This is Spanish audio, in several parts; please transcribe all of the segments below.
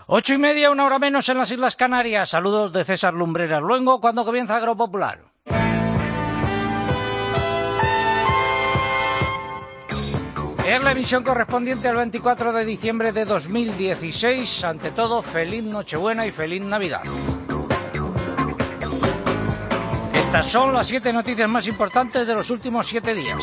8:30, una hora menos en las Islas Canarias. Saludos de César Lumbreras Luengo cuando comienza Agropopular. Es la emisión correspondiente al 24 de diciembre de 2016. Ante todo, feliz Nochebuena y feliz Navidad. Estas son las 7 noticias más importantes de los últimos 7 días.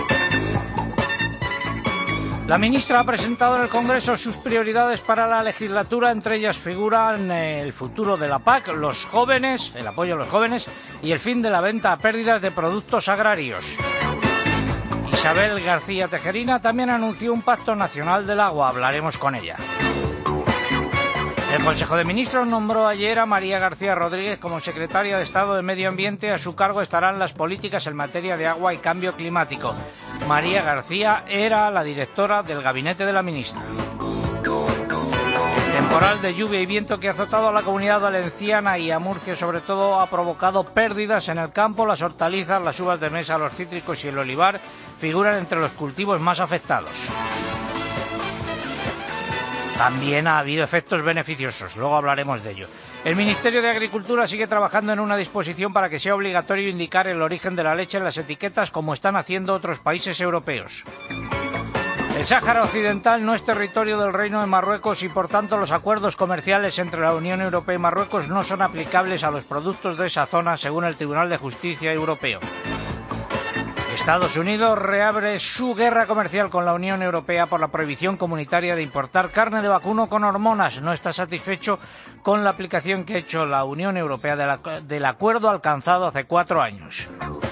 La ministra ha presentado en el Congreso sus prioridades para la legislatura. Entre ellas figuran el futuro de la PAC, los jóvenes, el apoyo a los jóvenes y el fin de la venta a pérdidas de productos agrarios. Isabel García Tejerina también anunció un pacto nacional del agua. Hablaremos con ella. El Consejo de Ministros nombró ayer a María García Rodríguez como secretaria de Estado de Medio Ambiente. A su cargo estarán las políticas en materia de agua y cambio climático. María García era la directora del gabinete de la ministra. El temporal de lluvia y viento que ha azotado a la Comunidad Valenciana y a Murcia sobre todo ha provocado pérdidas en el campo. Las hortalizas, las uvas de mesa, los cítricos y el olivar figuran entre los cultivos más afectados. También ha habido efectos beneficiosos, luego hablaremos de ello. El Ministerio de Agricultura sigue trabajando en una disposición para que sea obligatorio indicar el origen de la leche en las etiquetas, como están haciendo otros países europeos. El Sáhara Occidental no es territorio del Reino de Marruecos y, por tanto, los acuerdos comerciales entre la Unión Europea y Marruecos no son aplicables a los productos de esa zona, según el Tribunal de Justicia Europeo. Estados Unidos reabre su guerra comercial con la Unión Europea por la prohibición comunitaria de importar carne de vacuno con hormonas. No está satisfecho con la aplicación que ha hecho la Unión Europea del acuerdo alcanzado hace 4 años.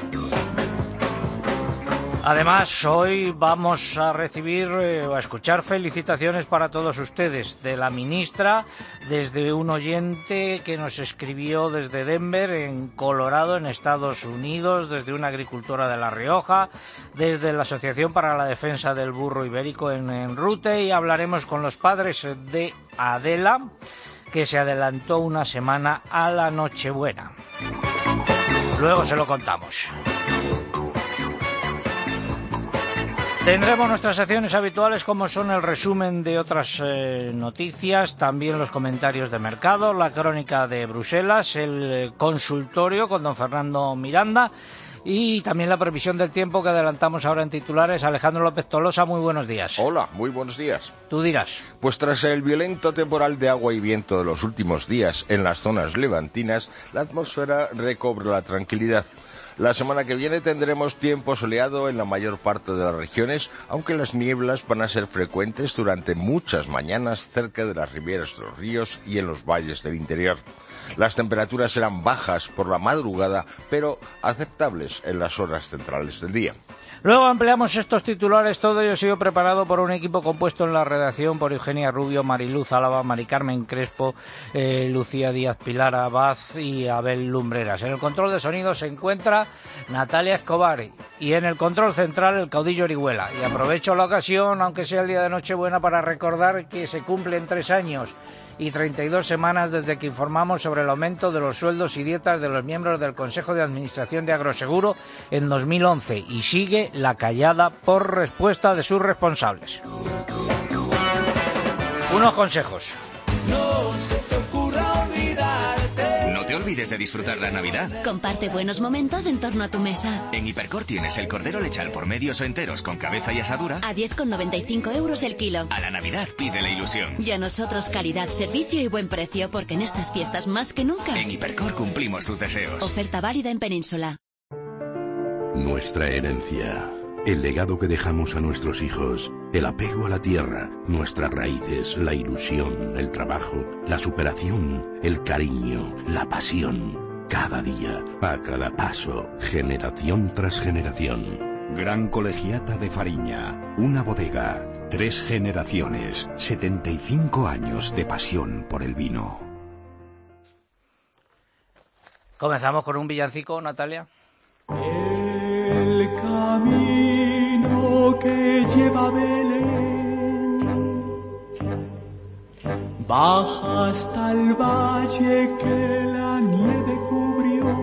Además, hoy vamos a recibir o a escuchar felicitaciones para todos ustedes de la ministra, desde un oyente que nos escribió desde Denver, en Colorado, en Estados Unidos, desde una agricultora de La Rioja, desde la Asociación para la Defensa del Burro Ibérico en Rute, y hablaremos con los padres de Adela, que se adelantó una semana a la Nochebuena. Luego se lo contamos. Tendremos nuestras secciones habituales como son el resumen de otras noticias, también los comentarios de mercado, la crónica de Bruselas, el consultorio con don Fernando Miranda y también la previsión del tiempo que adelantamos ahora en titulares. Alejandro López Tolosa, muy buenos días. Hola, muy buenos días. Tú dirás. Pues tras el violento temporal de agua y viento de los últimos días en las zonas levantinas, la atmósfera recobra la tranquilidad. La semana que viene tendremos tiempo soleado en la mayor parte de las regiones, aunque las nieblas van a ser frecuentes durante muchas mañanas cerca de las riberas de los ríos y en los valles del interior. Las temperaturas serán bajas por la madrugada, pero aceptables en las horas centrales del día. Luego ampliamos estos titulares. Todo ello ha sido preparado por un equipo compuesto en la redacción por Eugenia Rubio, Mariluz Álava, Mari Carmen Crespo, Lucía Díaz, Pilar Abad y Abel Lumbreras. En el control de sonido se encuentra Natalia Escobar y en el control central el caudillo Orihuela. Y aprovecho la ocasión, aunque sea el día de Nochebuena, para recordar que se cumplen 3 años y 32 semanas desde que informamos sobre el aumento de los sueldos y dietas de los miembros del Consejo de Administración de Agroseguro en 2011 y sigue la callada por respuesta de sus responsables. Unos consejos. No se te ocurra olvidarte. No te olvides de disfrutar la Navidad. Comparte buenos momentos en torno a tu mesa. En Hipercor tienes el cordero lechal por medios o enteros con cabeza y asadura A 10,95 euros el kilo. A la Navidad pide la ilusión. Y a nosotros calidad, servicio y buen precio, porque en estas fiestas más que nunca. En Hipercor cumplimos tus deseos. Oferta válida en Península. Nuestra herencia, el legado que dejamos a nuestros hijos, el apego a la tierra, nuestras raíces, la ilusión, el trabajo, la superación, el cariño, la pasión. Cada día, a cada paso, generación tras generación. Gran Colegiata de Fariña, una bodega, 3 generaciones, 75 años de pasión por el vino. Comenzamos con un villancico, Natalia. El camino que lleva a Belén baja hasta el valle que la nieve cubrió.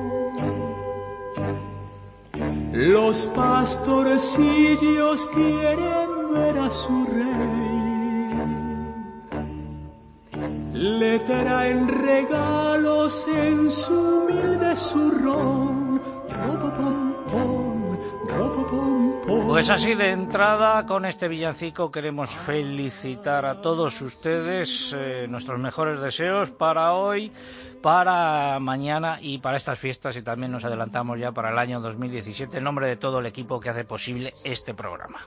Los pastorcillos quieren ver a su rey le traen regalos en su humilde zurrón. Ropopom-pom, ropopom-pom. Pues así de entrada, con este villancico queremos felicitar a todos ustedes, nuestros mejores deseos para hoy, para mañana y para estas fiestas, y también nos adelantamos ya para el año 2017 en nombre de todo el equipo que hace posible este programa.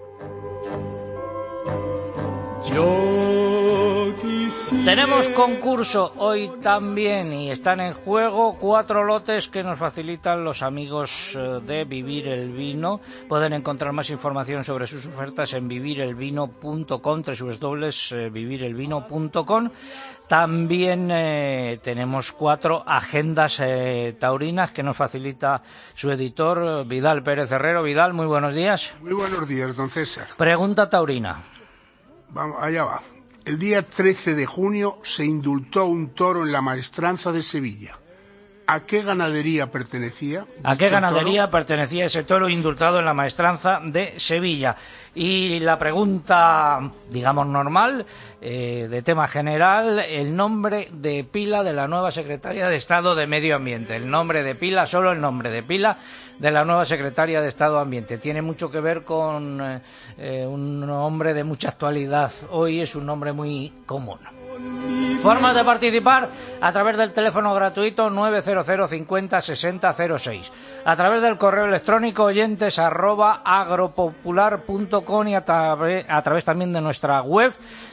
Tenemos concurso hoy también y están en juego 4 lotes que nos facilitan los amigos de Vivir el Vino. Pueden encontrar más información sobre sus ofertas en vivirelvino.com, www.vivirelvino.com. También tenemos 4 agendas taurinas que nos facilita su editor Vidal Pérez Herrero. Vidal, muy buenos días. Muy buenos días, don César. Pregunta taurina. Vamos, allá va. El día 13 de junio se indultó un toro en la Maestranza de Sevilla. ¿A qué ganadería pertenecía? ¿A qué ganadería pertenecía ese toro indultado en la Maestranza de Sevilla? Y la pregunta, digamos, normal, de tema general, el nombre de pila de la nueva secretaria de Estado de Medio Ambiente. El nombre de pila, solo el nombre de pila de la nueva secretaria de Estado de Ambiente. Tiene mucho que ver con un nombre de mucha actualidad. Hoy es un nombre muy común. Formas de participar a través del teléfono gratuito 900 50 60 06, a través del correo electrónico oyentes@agropopular.com y a través también de nuestra web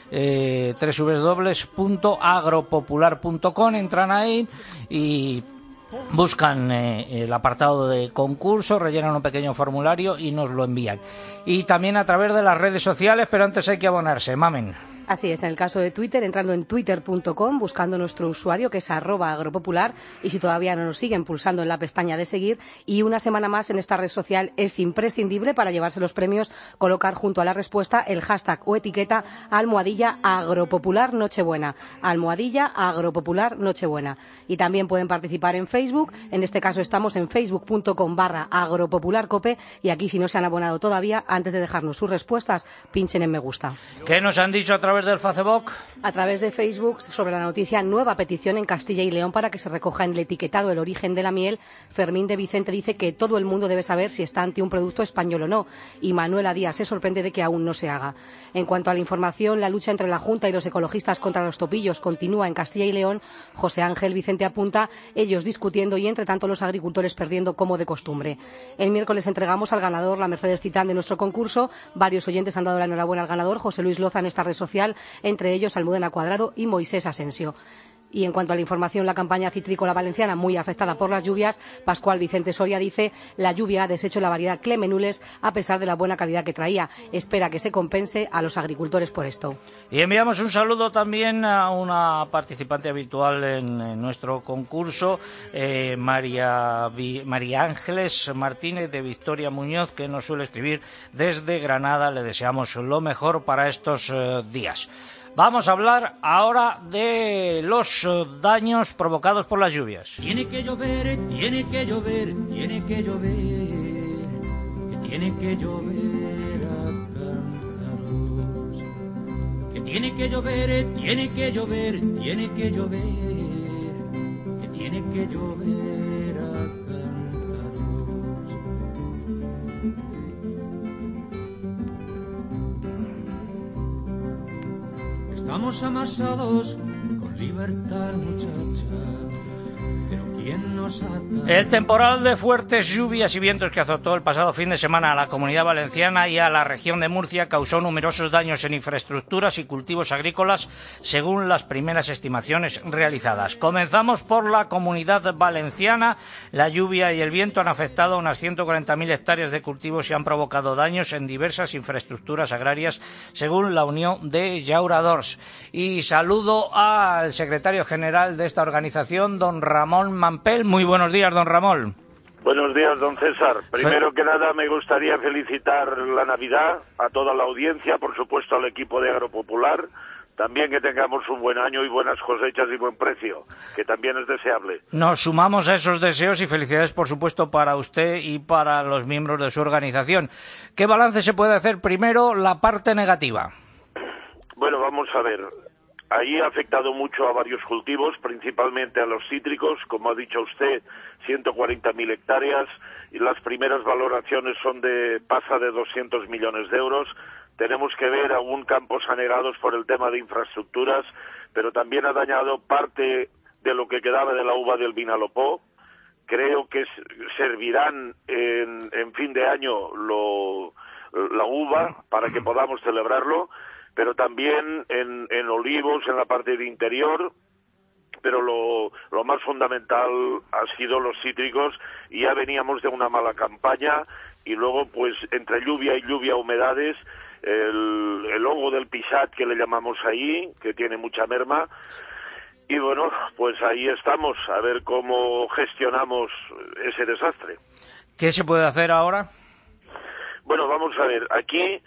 www.agropopular.com. Entran ahí y buscan el apartado de concurso, rellenan un pequeño formulario y nos lo envían. Y también a través de las redes sociales, pero antes hay que abonarse. Mamen. Así es, en el caso de Twitter, entrando en twitter.com, buscando nuestro usuario que es @agropopular, y si todavía no nos siguen, pulsando en la pestaña de seguir. Y una semana más en esta red social es imprescindible para llevarse los premios colocar junto a la respuesta el hashtag o etiqueta #agropopular Nochebuena, #agropopular Nochebuena. Y también pueden participar en Facebook, en este caso estamos en facebook.com/agropopularcope, y aquí si no se han abonado todavía, antes de dejarnos sus respuestas, pinchen en me gusta. ¿Qué nos han dicho a través del Facebook? A través de Facebook, sobre la noticia nueva petición en Castilla y León para que se recoja en el etiquetado el origen de la miel, Fermín de Vicente dice que todo el mundo debe saber si está ante un producto español o no, y Manuela Díaz se sorprende de que aún no se haga. En cuanto a la información, la lucha entre la Junta y los ecologistas contra los topillos continúa en Castilla y León. José Ángel Vicente apunta, ellos discutiendo y entre tanto los agricultores perdiendo como de costumbre. El miércoles entregamos al ganador la Mercedes Titán de nuestro concurso. Varios oyentes han dado la enhorabuena al ganador, José Luis Loza, en esta red social, entre ellos Almudena Cuadrado y Moisés Asensio. Y en cuanto a la información, la campaña citrícola valenciana muy afectada por las lluvias. Pascual Vicente Soria dice, la lluvia ha deshecho la variedad Clemenules a pesar de la buena calidad que traía. Espera que se compense a los agricultores por esto. Y enviamos un saludo también a una participante habitual en nuestro concurso, María Ángeles Martínez de Victoria Muñoz, que nos suele escribir desde Granada. Le deseamos lo mejor para estos días. Vamos a hablar ahora de los daños provocados por las lluvias. Tiene que llover, tiene que llover, tiene que llover, que tiene que llover a cántaros. Que tiene que llover, tiene que llover, tiene que llover, que tiene que llover a cántaros. Estamos amasados con libertad, muchacha, pero ¿quién nos ata? El temporal de fuertes lluvias y vientos que azotó el pasado fin de semana a la Comunidad Valenciana y a la región de Murcia causó numerosos daños en infraestructuras y cultivos agrícolas, según las primeras estimaciones realizadas. Comenzamos por la Comunidad Valenciana. La lluvia y el viento han afectado a unas 140.000 hectáreas de cultivos y han provocado daños en diversas infraestructuras agrarias, según la Unión de Llauradors. Y saludo al secretario general de esta organización, don Ramón Mampel. Muy buenos días, don Ramón. Buenos días, don César. Primero que nada, me gustaría felicitar la Navidad a toda la audiencia, por supuesto al equipo de Agropopular. También que tengamos un buen año y buenas cosechas y buen precio, que también es deseable. Nos sumamos a esos deseos y felicidades, por supuesto, para usted y para los miembros de su organización. ¿Qué balance se puede hacer? Primero, la parte negativa. Bueno, vamos a ver. ahí ha afectado mucho a varios cultivos, principalmente a los cítricos, como ha dicho usted, 140.000 hectáreas, y las primeras valoraciones pasa de 200 millones de euros. Tenemos que ver aún campos anegados por el tema de infraestructuras, pero también ha dañado parte de lo que quedaba de la uva del Vinalopó. Creo que servirán en fin de año la uva para que podamos celebrarlo, pero también en olivos, en la parte de interior, pero lo más fundamental ha sido los cítricos, y ya veníamos de una mala campaña, y luego pues entre lluvia y lluvia, humedades, el hongo del pisat que le llamamos ahí, que tiene mucha merma, y bueno, pues ahí estamos, a ver cómo gestionamos ese desastre. ¿Qué se puede hacer ahora? Bueno, vamos a ver, aquí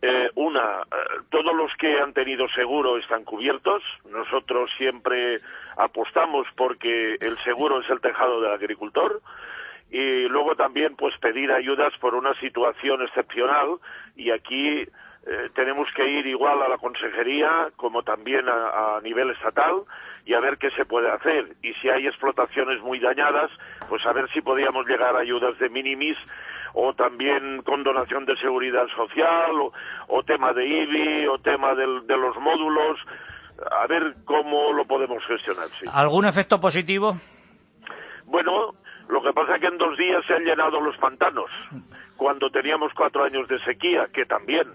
todos los que han tenido seguro están cubiertos. Nosotros siempre apostamos porque el seguro es el tejado del agricultor, y luego también pues pedir ayudas por una situación excepcional, y aquí tenemos que ir igual a la consejería como también a nivel estatal y a ver qué se puede hacer, y si hay explotaciones muy dañadas, pues a ver si podíamos llegar a ayudas de minimis, o también con donación de seguridad social, o tema de IBI, o tema de los módulos, a ver cómo lo podemos gestionar. Sí. ¿Algún efecto positivo? Bueno, lo que pasa es que en 2 días se han llenado los pantanos, cuando teníamos 4 años de sequía, que también.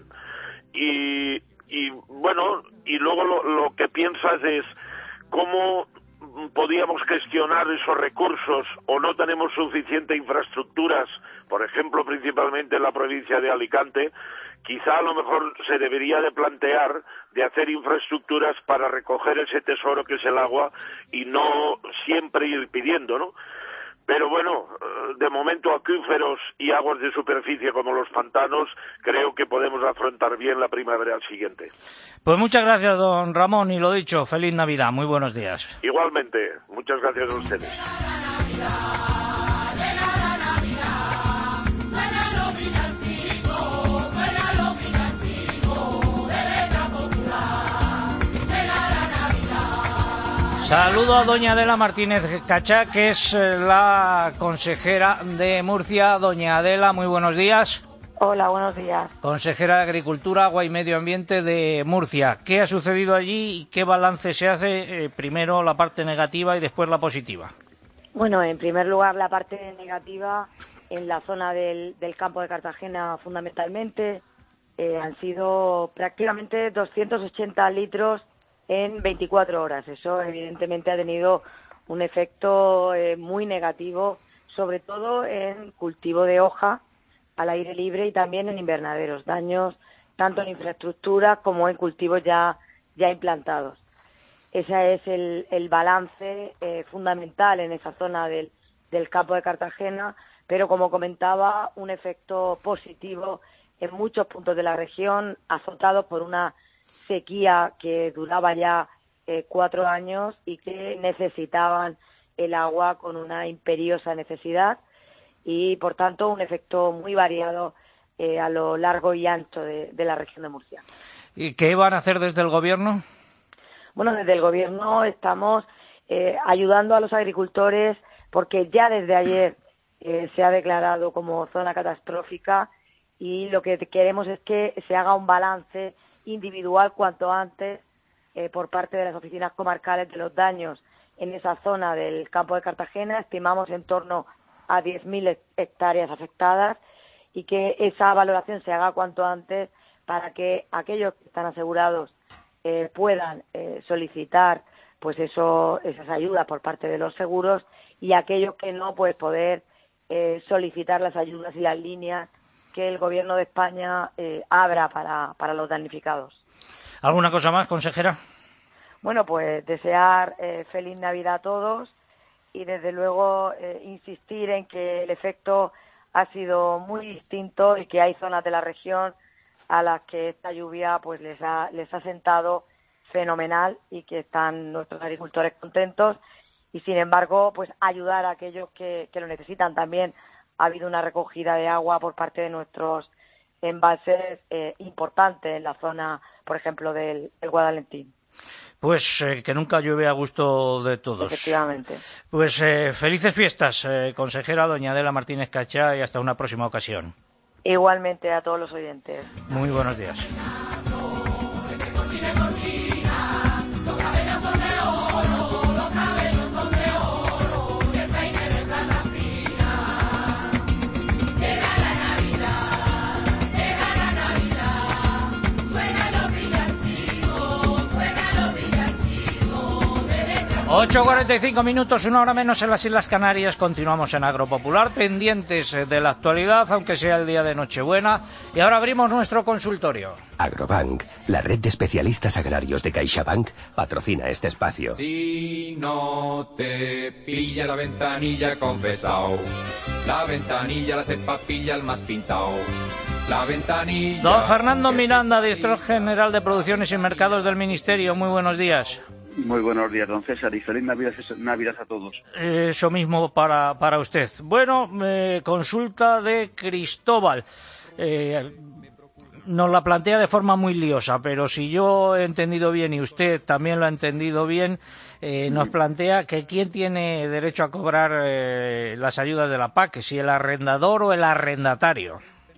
Y bueno, y luego lo que piensas es cómo podíamos gestionar esos recursos, o no tenemos suficiente infraestructuras, por ejemplo, principalmente en la provincia de Alicante. Quizá a lo mejor se debería de plantear de hacer infraestructuras para recoger ese tesoro que es el agua, y no siempre ir pidiendo, ¿no? Pero bueno, de momento acuíferos y aguas de superficie como los pantanos, creo que podemos afrontar bien la primavera siguiente. Pues muchas gracias, don Ramón, y lo dicho, feliz Navidad, muy buenos días. Igualmente, muchas gracias a ustedes. Saludo a doña Adela Martínez Cachá, que es la consejera de Murcia. Doña Adela, muy buenos días. Hola, buenos días. Consejera de Agricultura, Agua y Medio Ambiente de Murcia. ¿Qué ha sucedido allí y qué balance se hace? Primero la parte negativa y después la positiva. Bueno, en primer lugar la parte negativa en la zona del campo de Cartagena fundamentalmente. Han sido prácticamente 280 litros en 24 horas. Eso evidentemente ha tenido un efecto muy negativo, sobre todo en cultivo de hoja al aire libre y también en invernaderos. Daños tanto en infraestructura como en cultivos ya implantados. Ese es el balance fundamental en esa zona del campo de Cartagena, pero como comentaba, un efecto positivo en muchos puntos de la región, azotados por una sequía que duraba ya 4 años y que necesitaban el agua con una imperiosa necesidad, y por tanto un efecto muy variado a lo largo y ancho de la región de Murcia. ¿Y qué van a hacer desde el Gobierno? Bueno, desde el Gobierno estamos ayudando a los agricultores, porque ya desde ayer se ha declarado como zona catastrófica, y lo que queremos es que se haga un balance individual cuanto antes por parte de las oficinas comarcales de los daños en esa zona del campo de Cartagena. Estimamos en torno a 10.000 hectáreas afectadas, y que esa valoración se haga cuanto antes para que aquellos que están asegurados puedan solicitar pues esas ayudas por parte de los seguros, y aquellos que no, pues poder solicitar las ayudas y las líneas que el Gobierno de España abra para los damnificados. ¿Alguna cosa más, consejera? Bueno, pues desear feliz Navidad a todos, y desde luego insistir en que el efecto ha sido muy distinto, y que hay zonas de la región a las que esta lluvia pues les ha sentado fenomenal, y que están nuestros agricultores contentos, y sin embargo pues ayudar a aquellos que lo necesitan. También ha habido una recogida de agua por parte de nuestros embalses importante en la zona, por ejemplo, del Guadalentín. Pues que nunca llueve a gusto de todos. Efectivamente. Pues felices fiestas, consejera doña Adela Martínez Cachá, y hasta una próxima ocasión. Igualmente a todos los oyentes. Muy buenos días. 8:45 minutos, 1 hora menos en las Islas Canarias. Continuamos en Agropopular, pendientes de la actualidad, aunque sea el día de Nochebuena. Y ahora abrimos nuestro consultorio. Agrobank, la red de especialistas agrarios de CaixaBank, patrocina este espacio. Si no te pilla la ventanilla, confesao. La ventanilla la cepa pilla el más pintao. La ventanilla... Don Fernando Miranda, director general de Producciones y Mercados del Ministerio. Muy buenos días. Muy buenos días, don César, y feliz Navidad a todos. Eso mismo para usted. Bueno, consulta de Cristóbal. Nos la plantea de forma muy liosa, pero si yo he entendido bien y usted también lo ha entendido bien, nos plantea que quién tiene derecho a cobrar las ayudas de la PAC, si el arrendador o el arrendatario.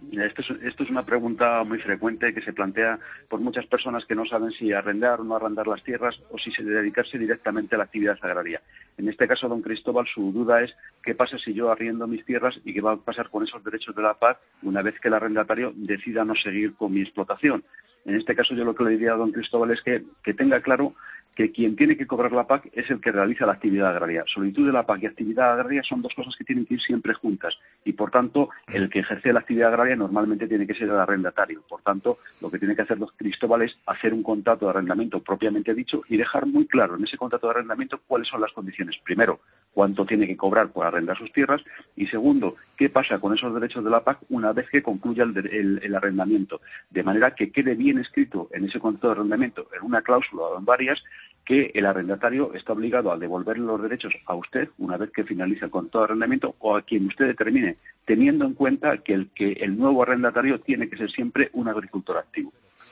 Esto es una pregunta muy frecuente que se plantea por muchas personas que no saben si arrendar o no arrendar las tierras o si dedicarse directamente a la actividad agraria. En este caso, don Cristóbal, su duda es qué pasa si yo arriendo mis tierras y qué va a pasar con esos derechos de la PAC una vez que el arrendatario decida no seguir con mi explotación. En este caso, yo lo que le diría a don Cristóbal es que tenga claro que quien tiene que cobrar la PAC es el que realiza la actividad agraria. Solicitud de la PAC y actividad agraria son dos cosas que tienen que ir siempre juntas y, por tanto, el que ejerce la actividad agraria normalmente tiene que ser el arrendatario. Por tanto, lo que tiene que hacer don Cristóbal es hacer un contrato de arrendamiento propiamente dicho y dejar muy claro en ese contrato de arrendamiento cuáles son las condiciones. Primero, cuánto tiene que cobrar por arrendar sus tierras y, segundo, qué pasa con esos derechos de la PAC una vez que concluya el arrendamiento. De manera que quede bien escrito en ese contrato de arrendamiento, en una cláusula o en varias, que el arrendatario está obligado a devolverle los derechos a usted una vez que finalice el contrato de arrendamiento o a quien usted determine, teniendo en cuenta que el nuevo arrendatario tiene que ser siempre un agricultor activo.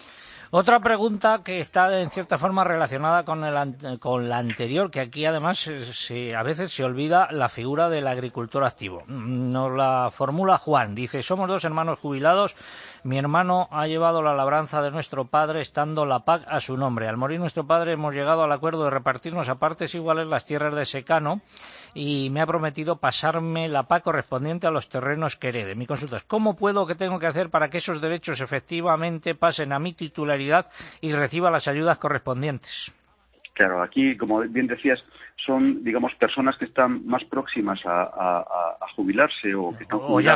Otra pregunta que está en cierta forma relacionada con la anterior, que aquí además a veces se olvida la figura del agricultor activo. Nos la formula Juan. Dice, somos 2 hermanos jubilados. Mi hermano ha llevado la labranza de nuestro padre estando la PAC a su nombre. Al morir nuestro padre hemos llegado al acuerdo de repartirnos a partes iguales las tierras de secano y me ha prometido pasarme la PAC correspondiente a los terrenos que herede. Mi consulta es, ¿cómo puedo, qué tengo que hacer para que esos derechos efectivamente pasen a mi titularidad y reciba las ayudas correspondientes? Claro, aquí, como bien decías, son, digamos, personas que están más próximas a jubilarse o que están jubiladas.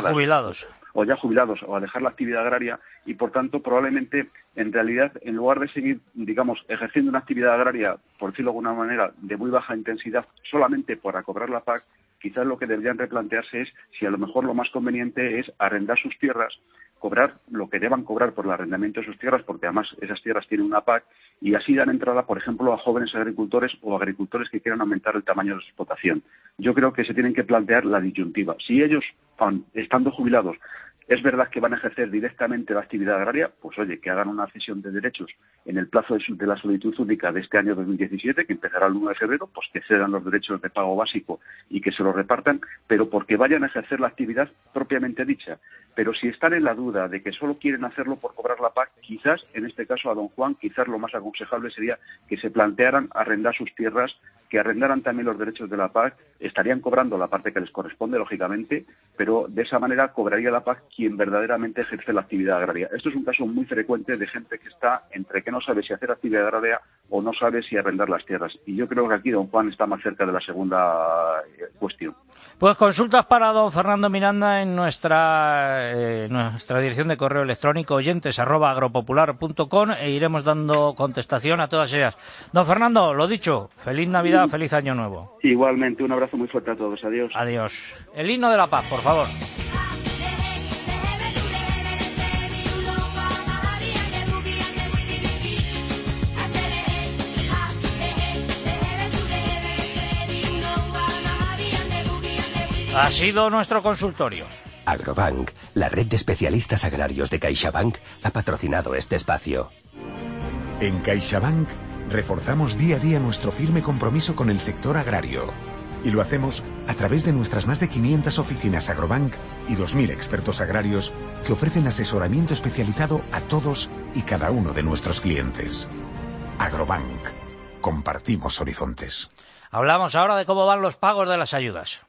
O ya jubilados o a dejar la actividad agraria y, por tanto, probablemente, en realidad, en lugar de seguir, digamos, ejerciendo una actividad agraria, por decirlo de alguna manera, de muy baja intensidad, solamente para cobrar la PAC, quizás lo que deberían replantearse es si a lo mejor lo más conveniente es arrendar sus tierras, cobrar lo que deban cobrar por el arrendamiento de sus tierras, porque además esas tierras tienen una PAC, y así dan entrada, por ejemplo, a jóvenes agricultores o agricultores que quieran aumentar el tamaño de su explotación. Yo creo que se tienen que plantear la disyuntiva. Si ellos, estando jubilados, es verdad que van a ejercer directamente la actividad agraria, pues oye, que hagan una cesión de derechos en el plazo de la solicitud única de este año 2017, que empezará el 1 de febrero, pues que cedan los derechos de pago básico y que se los repartan, pero porque vayan a ejercer la actividad propiamente dicha. Pero si están en la duda de que solo quieren hacerlo por cobrar la PAC, quizás, en este caso a don Juan, quizás lo más aconsejable sería que se plantearan arrendar sus tierras, que arrendaran también los derechos de la PAC, estarían cobrando la parte que les corresponde, lógicamente, pero de esa manera cobraría la PAC quien verdaderamente ejerce la actividad agraria. Esto es un caso muy frecuente de gente que está entre que no sabe si hacer actividad agraria o no sabe si arrendar las tierras. Y yo creo que aquí don Juan está más cerca de la segunda cuestión. Pues consultas para don Fernando Miranda en nuestra dirección de correo electrónico oyentes@agropopular.com e iremos dando contestación a todas ellas. Don Fernando, lo dicho, feliz Navidad, feliz Año Nuevo. Igualmente, un abrazo muy fuerte a todos. Adiós. Adiós. El himno de la paz, por favor. Ha sido nuestro consultorio. Agrobank, la red de especialistas agrarios de CaixaBank, ha patrocinado este espacio. En CaixaBank reforzamos día a día nuestro firme compromiso con el sector agrario. Y lo hacemos a través de nuestras más de 500 oficinas Agrobank y 2.000 expertos agrarios que ofrecen asesoramiento especializado a todos y cada uno de nuestros clientes. Agrobank. Compartimos horizontes. Hablamos ahora de cómo van los pagos de las ayudas.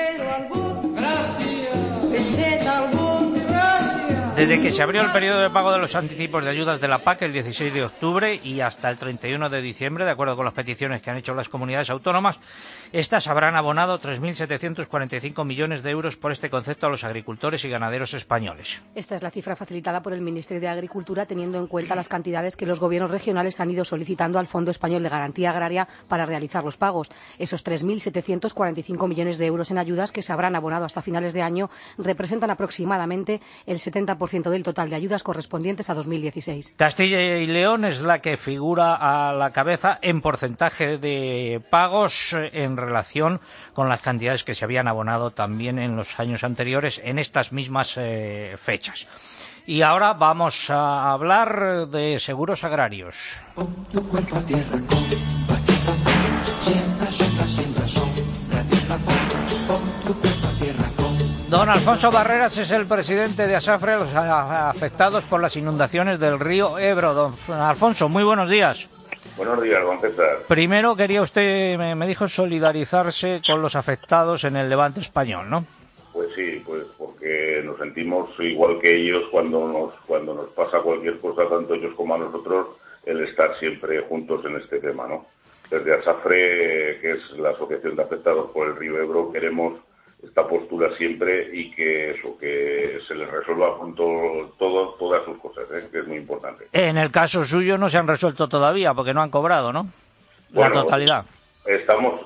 Desde que se abrió el periodo de pago de los anticipos de ayudas de la PAC el 16 de octubre y hasta el 31 de diciembre, de acuerdo con las peticiones que han hecho las comunidades autónomas, estas habrán abonado 3.745 millones de euros por este concepto a los agricultores y ganaderos españoles. Esta es la cifra facilitada por el Ministerio de Agricultura, teniendo en cuenta las cantidades que los gobiernos regionales han ido solicitando al Fondo Español de Garantía Agraria para realizar los pagos. Esos 3.745 millones de euros en ayudas que se habrán abonado hasta finales de año representan aproximadamente el 70% del total de ayudas correspondientes a 2016. Castilla y León es la que figura a la cabeza en porcentaje de pagos en relación con las cantidades que se habían abonado también en los años anteriores en estas mismas fechas. Y ahora vamos a hablar de seguros agrarios. Pon tu cuerpo a tierra, combatiendo, sin razón, pon tu cuerpo a tierra. Don Alfonso Barreras es el presidente de ASAFRE, los afectados por las inundaciones del río Ebro. Don Alfonso, muy buenos días. Buenos días, don César. Primero quería usted, me dijo, solidarizarse con los afectados en el Levante español, ¿no? Pues sí, pues porque nos sentimos igual que ellos cuando nos pasa cualquier cosa, tanto ellos como a nosotros, el estar siempre juntos en este tema, ¿no? Desde ASAFRE, que es la Asociación de Afectados por el río Ebro, queremos esta postura siempre y que se les resuelva todas sus cosas, que es muy importante. En el caso suyo no se han resuelto todavía porque no han cobrado, ¿no? Bueno, la totalidad. Estamos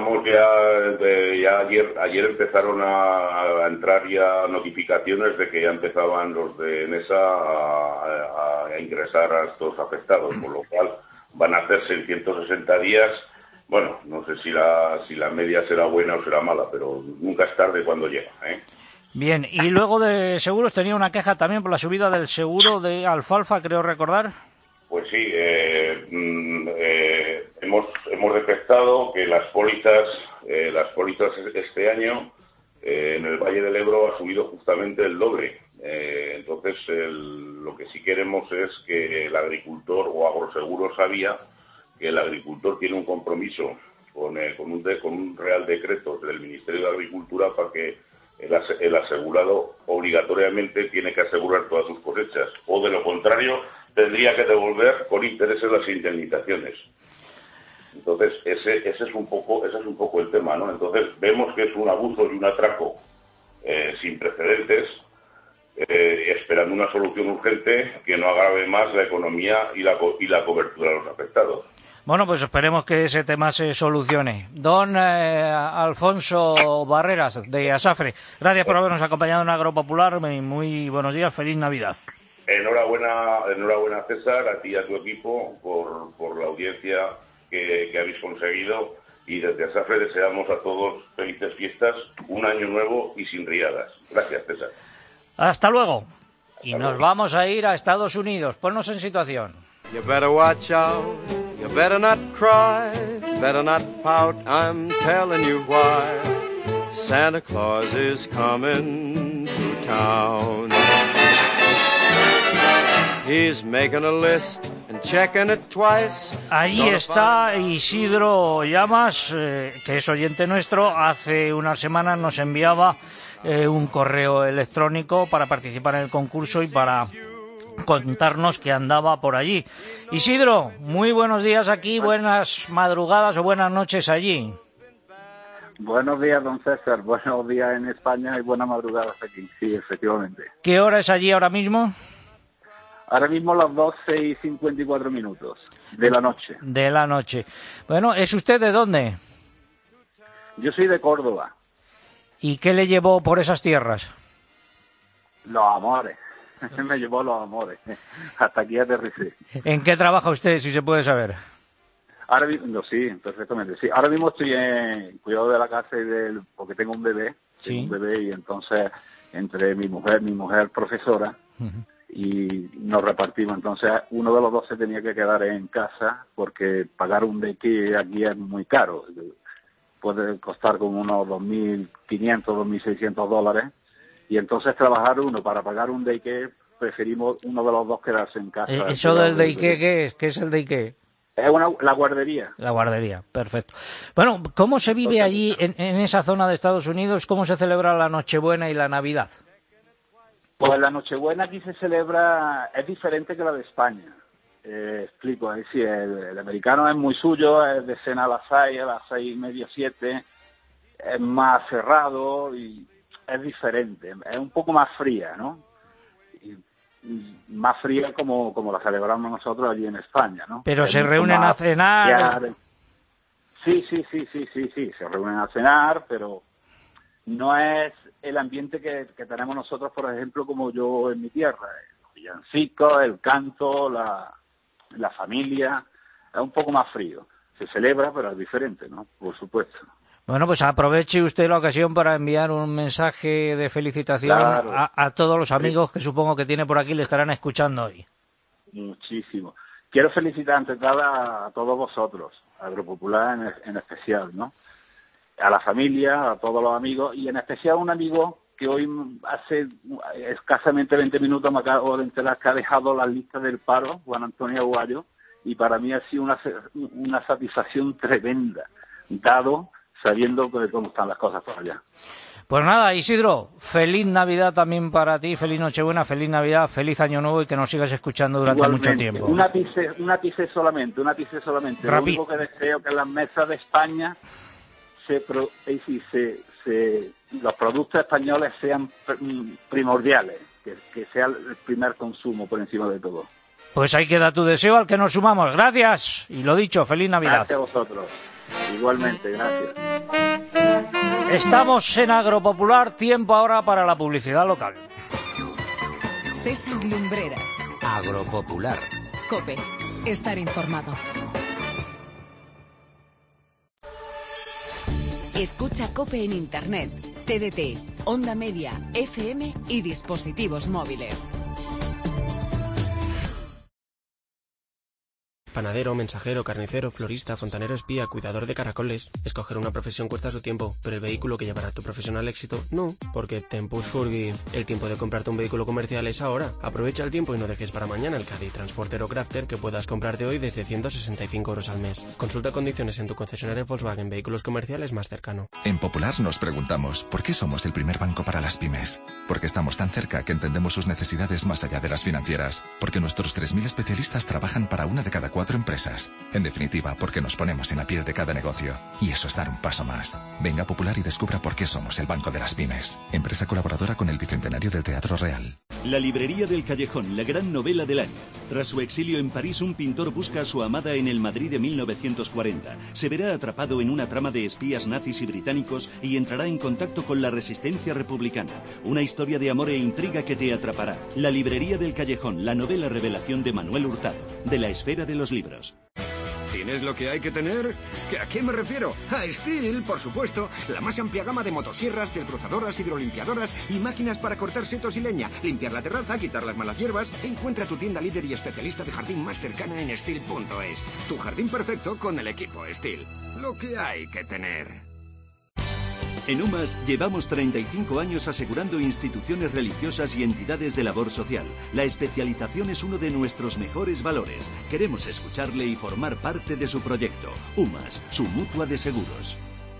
ya ayer empezaron a entrar ya notificaciones de que ya empezaban los de NESA a ingresar a estos afectados, por lo cual van a hacerse en 160 días. Bueno, no sé si la media será buena o será mala, pero nunca es tarde cuando llega, ¿eh? Bien, y luego de seguros tenía una queja también por la subida del seguro de alfalfa, creo recordar. Pues sí, hemos detectado que las pólizas este año en el Valle del Ebro ha subido justamente el doble. Entonces, lo que sí queremos es que el agricultor o Agroseguro sabía que el agricultor tiene un compromiso con un Real Decreto del Ministerio de Agricultura para que el asegurado obligatoriamente tiene que asegurar todas sus cosechas, o de lo contrario tendría que devolver con intereses las indemnizaciones. Entonces ese es un poco el tema, ¿no? Entonces vemos que es un abuso y un atraco sin precedentes, esperando una solución urgente que no agrave más la economía y la cobertura de los afectados. Bueno, pues esperemos que ese tema se solucione. Don Alfonso Barreras, de ASAFRE, gracias por habernos acompañado en Agropopular. Muy buenos días, feliz Navidad. Enhorabuena César, a ti y a tu equipo por la audiencia que habéis conseguido, y desde ASAFRE deseamos a todos felices fiestas, un año nuevo y sin riadas. Gracias, César. Hasta luego. Y nos vamos a ir a Estados Unidos. Ponnos en situación. You better watch out, you better not cry, better not pout, I'm telling you why. Santa Claus is coming to town. He's making a list and checking it twice. Allí está Isidro Llamas, que es oyente nuestro. Hace unas semanas nos enviaba un correo electrónico para participar en el concurso y para contarnos que andaba por allí. Isidro, muy buenos días aquí, buenas madrugadas o buenas noches allí. Buenos días, don César, buenos días en España y buenas madrugadas aquí, sí, efectivamente. ¿Qué hora es allí ahora mismo? Ahora mismo las 12:54 de la noche. De la noche. Bueno, ¿es usted de dónde? Yo soy de Córdoba. ¿Y qué le llevó por esas tierras? Los amores. Me llevó los amores. Hasta aquí aterricé. ¿En qué trabaja usted, si se puede saber? Ahora mismo, sí, perfectamente. Sí, ahora mismo estoy en cuidado de la casa porque tengo un bebé. Sí. Tengo un bebé y entonces entre mi mujer profesora, y nos repartimos. Entonces uno de los dos se tenía que quedar en casa porque pagar un daycare aquí es muy caro. Puede costar como unos $2.500, $2.600, y entonces trabajar uno para pagar un daycare, preferimos uno de los dos quedarse en casa. ¿Eso del daycare qué es? ¿Qué es el daycare? Es la guardería. La guardería, perfecto. Bueno, ¿cómo se vive allí en esa zona de Estados Unidos? ¿Cómo se celebra la Nochebuena y la Navidad? Pues la Nochebuena aquí se celebra, es diferente que la de España. Explico, es decir, el americano es muy suyo, es de cena a las 6:30, 7, es más cerrado y es diferente, es un poco más fría, ¿no? Y más fría como la celebramos nosotros allí en España, ¿no? Pero se reúnen a cenar. Sí, se reúnen a cenar, pero no es el ambiente que tenemos nosotros, por ejemplo, como yo en mi tierra. Los villancicos, el canto, la familia, es un poco más frío. Se celebra, pero es diferente, ¿no? Por supuesto. Bueno, pues aproveche usted la ocasión para enviar un mensaje de felicitación a todos los amigos que supongo que tiene por aquí, le estarán escuchando hoy. Muchísimo. Quiero felicitar ante nada a todos vosotros, a Agropopular en especial, ¿no? A la familia, a todos los amigos, y en especial a un amigo que hoy hace escasamente 20 minutos me acabo de enterar que ha dejado la lista del paro, Juan Antonio Aguayo, y para mí ha sido una satisfacción tremenda, dado sabiendo cómo están las cosas por allá. Pues nada, Isidro, feliz Navidad también para ti, feliz Nochebuena, feliz Navidad, feliz Año Nuevo y que nos sigas escuchando durante mucho tiempo. Un ápice solamente. Lo único que deseo es que las mesas de España los productos españoles sean primordiales, que sea el primer consumo por encima de todo. Pues ahí queda tu deseo al que nos sumamos. Gracias y lo dicho, feliz Navidad. Gracias a vosotros. Igualmente, gracias. Estamos en Agropopular, tiempo ahora para la publicidad local. César Lumbreras. Agropopular. COPE. Estar informado. Escucha COPE en Internet, TDT, Onda Media, FM y dispositivos móviles. Panadero, mensajero, carnicero, florista, fontanero, espía, cuidador de caracoles. Escoger una profesión cuesta su tiempo, pero el vehículo que llevará a tu profesión al éxito, no. Porque Tempus Furgi, el tiempo de comprarte un vehículo comercial es ahora. Aprovecha el tiempo y no dejes para mañana el Caddy Transporter o Crafter que puedas comprarte hoy desde 165 € al mes. Consulta condiciones en tu concesionario Volkswagen Vehículos Comerciales más cercano. En Popular nos preguntamos ¿por qué somos el primer banco para las pymes? Porque estamos tan cerca que entendemos sus necesidades más allá de las financieras. Porque nuestros 3.000 especialistas trabajan para una de cada 4 empresas. En definitiva, porque nos ponemos en la piel de cada negocio. Y eso es dar un paso más. Venga a Popular y descubra por qué somos el banco de las pymes. Empresa colaboradora con el Bicentenario del Teatro Real. La librería del Callejón, la gran novela del año. Tras su exilio en París, un pintor busca a su amada en el Madrid de 1940. Se verá atrapado en una trama de espías nazis y británicos y entrará en contacto con la resistencia republicana. Una historia de amor e intriga que te atrapará. La librería del Callejón, la novela revelación de Manuel Hurtado, de la esfera de los libros. ¿Tienes lo que hay que tener? ¿A qué me refiero? A Stihl, por supuesto. La más amplia gama de motosierras, desbrozadoras, hidrolimpiadoras y máquinas para cortar setos y leña, limpiar la terraza, quitar las malas hierbas. Encuentra tu tienda líder y especialista de jardín más cercana en Stihl.es. Tu jardín perfecto con el equipo Stihl. Lo que hay que tener. En UMAS llevamos 35 años asegurando instituciones religiosas y entidades de labor social. La especialización es uno de nuestros mejores valores. Queremos escucharle y formar parte de su proyecto. UMAS, su mutua de seguros.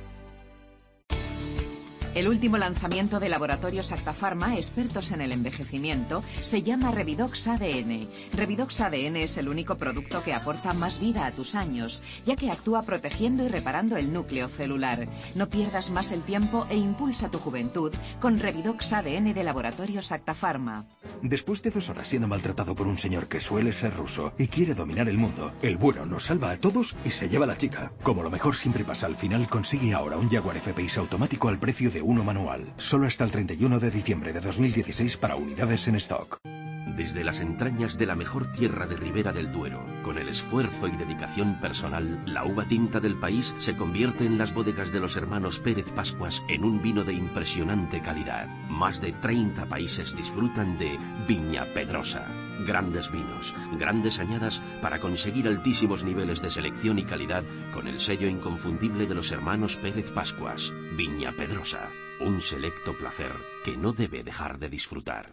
El último lanzamiento de Laboratorios Acta Pharma, expertos en el envejecimiento, se llama Revidox ADN. Revidox ADN es el único producto que aporta más vida a tus años, ya que actúa protegiendo y reparando el núcleo celular. No pierdas más el tiempo e impulsa tu juventud con Revidox ADN de Laboratorios Acta Pharma. Después de 2 horas siendo maltratado por un señor que suele ser ruso y quiere dominar el mundo, el bueno nos salva a todos y se lleva a la chica. Como lo mejor siempre pasa al final, consigue ahora un Jaguar F-Pace automático al precio de uno manual. Solo hasta el 31 de diciembre de 2016 para unidades en stock. Desde las entrañas de la mejor tierra de Ribera del Duero, con el esfuerzo y dedicación personal, la uva tinta del país se convierte en las bodegas de los hermanos Pérez Pascuas en un vino de impresionante calidad. Más de 30 países disfrutan de Viña Pedrosa. Grandes vinos, grandes añadas para conseguir altísimos niveles de selección y calidad con el sello inconfundible de los hermanos Pérez Pascuas. Viña Pedrosa, un selecto placer que no debe dejar de disfrutar.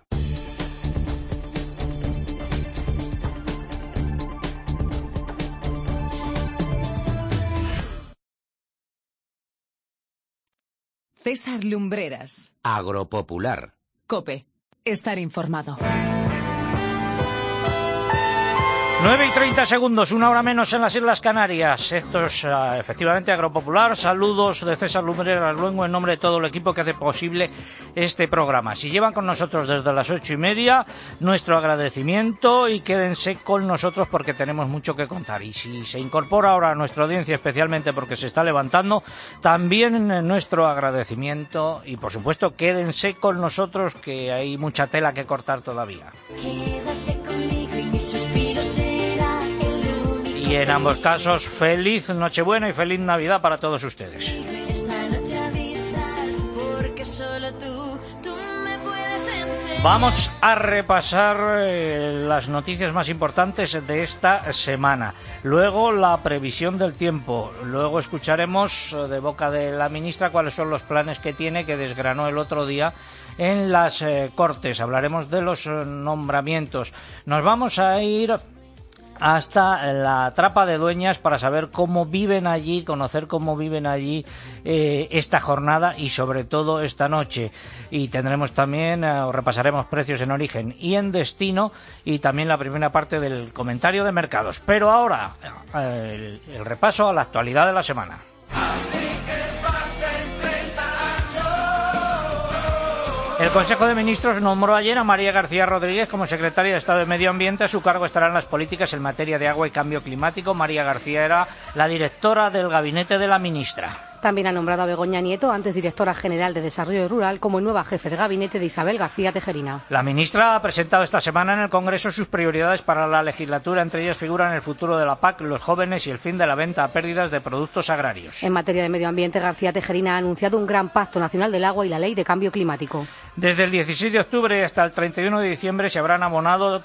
César Lumbreras. Agropopular. COPE. Estar informado. 9:30, 1 hora menos en las Islas Canarias. Esto es efectivamente Agropopular. Saludos de César Lumbreras Luengo en nombre de todo el equipo que hace posible este programa. Si llevan con nosotros desde las 8:30, nuestro agradecimiento y quédense con nosotros porque tenemos mucho que contar. Y si se incorpora ahora a nuestra audiencia, especialmente porque se está levantando, también nuestro agradecimiento y por supuesto quédense con nosotros que hay mucha tela que cortar todavía. Quédate conmigo y mis suspiros será el único. Y en ambos casos, feliz Nochebuena y feliz Navidad para todos ustedes. Esta noche avisar, porque solo tú me puedes enseñar. Vamos a repasar las noticias más importantes de esta semana. Luego la previsión del tiempo. Luego escucharemos de boca de la ministra cuáles son los planes que tiene, que desgranó el otro día en las Cortes. Hablaremos de los nombramientos. Nos vamos a ir hasta la Trapa de Dueñas para saber cómo viven allí, conocer cómo viven allí esta jornada y sobre todo esta noche. Y tendremos también, repasaremos precios en origen y en destino y también la primera parte del comentario de mercados. Pero ahora, el repaso a la actualidad de la semana. Así que pasen 30 años. El Consejo de Ministros nombró ayer a María García Rodríguez como secretaria de Estado de Medio Ambiente. A su cargo estarán las políticas en materia de agua y cambio climático. María García era la directora del gabinete de la ministra. También ha nombrado a Begoña Nieto, antes directora general de Desarrollo Rural, como nueva jefe de gabinete de Isabel García Tejerina. La ministra ha presentado esta semana en el Congreso sus prioridades para la legislatura. Entre ellas figuran el futuro de la PAC, los jóvenes y el fin de la venta a pérdidas de productos agrarios. En materia de medio ambiente, García Tejerina ha anunciado un gran pacto nacional del agua y la ley de cambio climático. Desde el 16 de octubre hasta el 31 de diciembre se habrán abonado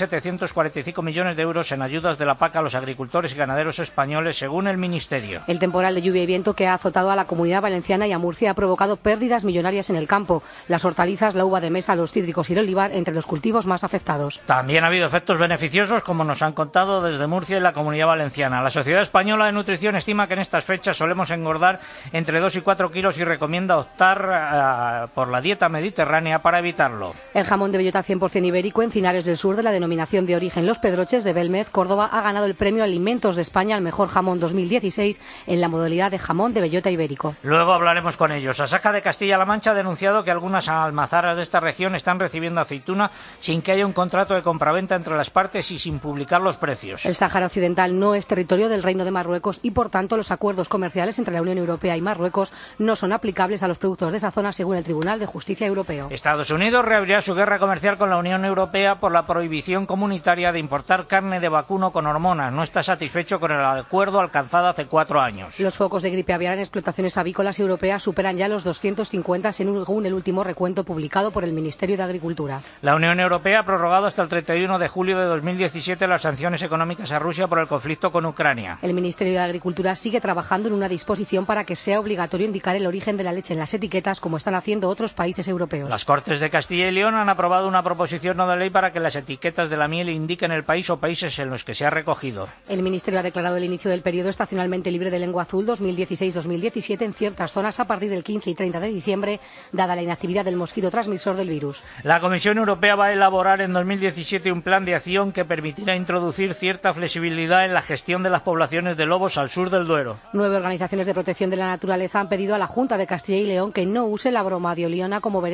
3.745 millones de euros en ayudas de la PAC a los agricultores y ganaderos españoles, según el Ministerio. El temporal de lluvia y viento que ha azotado a la Comunidad Valenciana y a Murcia ha provocado pérdidas millonarias en el campo. Las hortalizas, la uva de mesa, los cítricos y el olivar entre los cultivos más afectados. También ha habido efectos beneficiosos, como nos han contado desde Murcia y la Comunidad Valenciana. La Sociedad Española de Nutrición estima que en estas fechas solemos engordar entre 2 y 4 kilos y recomienda optar por la dieta mediterránea para evitarlo. El jamón de bellota 100% ibérico, Encinares del Sur, de la denominación de origen Los Pedroches de Belmez, Córdoba, ha ganado el premio Alimentos de España al mejor jamón 2016 en la modalidad de jamón de bellota ibérico. Luego hablaremos con ellos. Asaja de Castilla-La Mancha ha denunciado que algunas almazaras de esta región están recibiendo aceituna sin que haya un contrato de compraventa entre las partes y sin publicar los precios. El Sáhara Occidental no es territorio del Reino de Marruecos y, por tanto, los acuerdos comerciales entre la Unión Europea y Marruecos no son aplicables a los productos de esa zona, según el Tribunal de Justicia Europeo. Estados Unidos reabrirá su guerra comercial con la Unión Europea por la prohibición comunitaria de importar carne de vacuno con hormonas. No está satisfecho con el acuerdo alcanzado hace 4 años. Los focos de gripe aviar en explotaciones avícolas europeas superan ya los 250 según el último recuento publicado por el Ministerio de Agricultura. La Unión Europea ha prorrogado hasta el 31 de julio de 2017 las sanciones económicas a Rusia por el conflicto con Ucrania. El Ministerio de Agricultura sigue trabajando en una disposición para que sea obligatorio indicar el origen de la leche en las etiquetas, como están haciendo otros países europeos. Las Cortes de Castilla y León han aprobado una proposición no de ley para que las etiquetas de la miel indiquen el país o países en los que se ha recogido. El Ministerio ha declarado el inicio del periodo estacionalmente libre de lengua azul 2016-2017 en ciertas zonas a partir del 15 y 30 de diciembre, dada la inactividad del mosquito transmisor del virus. La Comisión Europea va a elaborar en 2017 un plan de acción que permitirá introducir cierta flexibilidad en la gestión de las poblaciones de lobos al sur del Duero. 9 organizaciones de protección de la naturaleza han pedido a la Junta de Castilla y León que no use la bromadioliona como veneno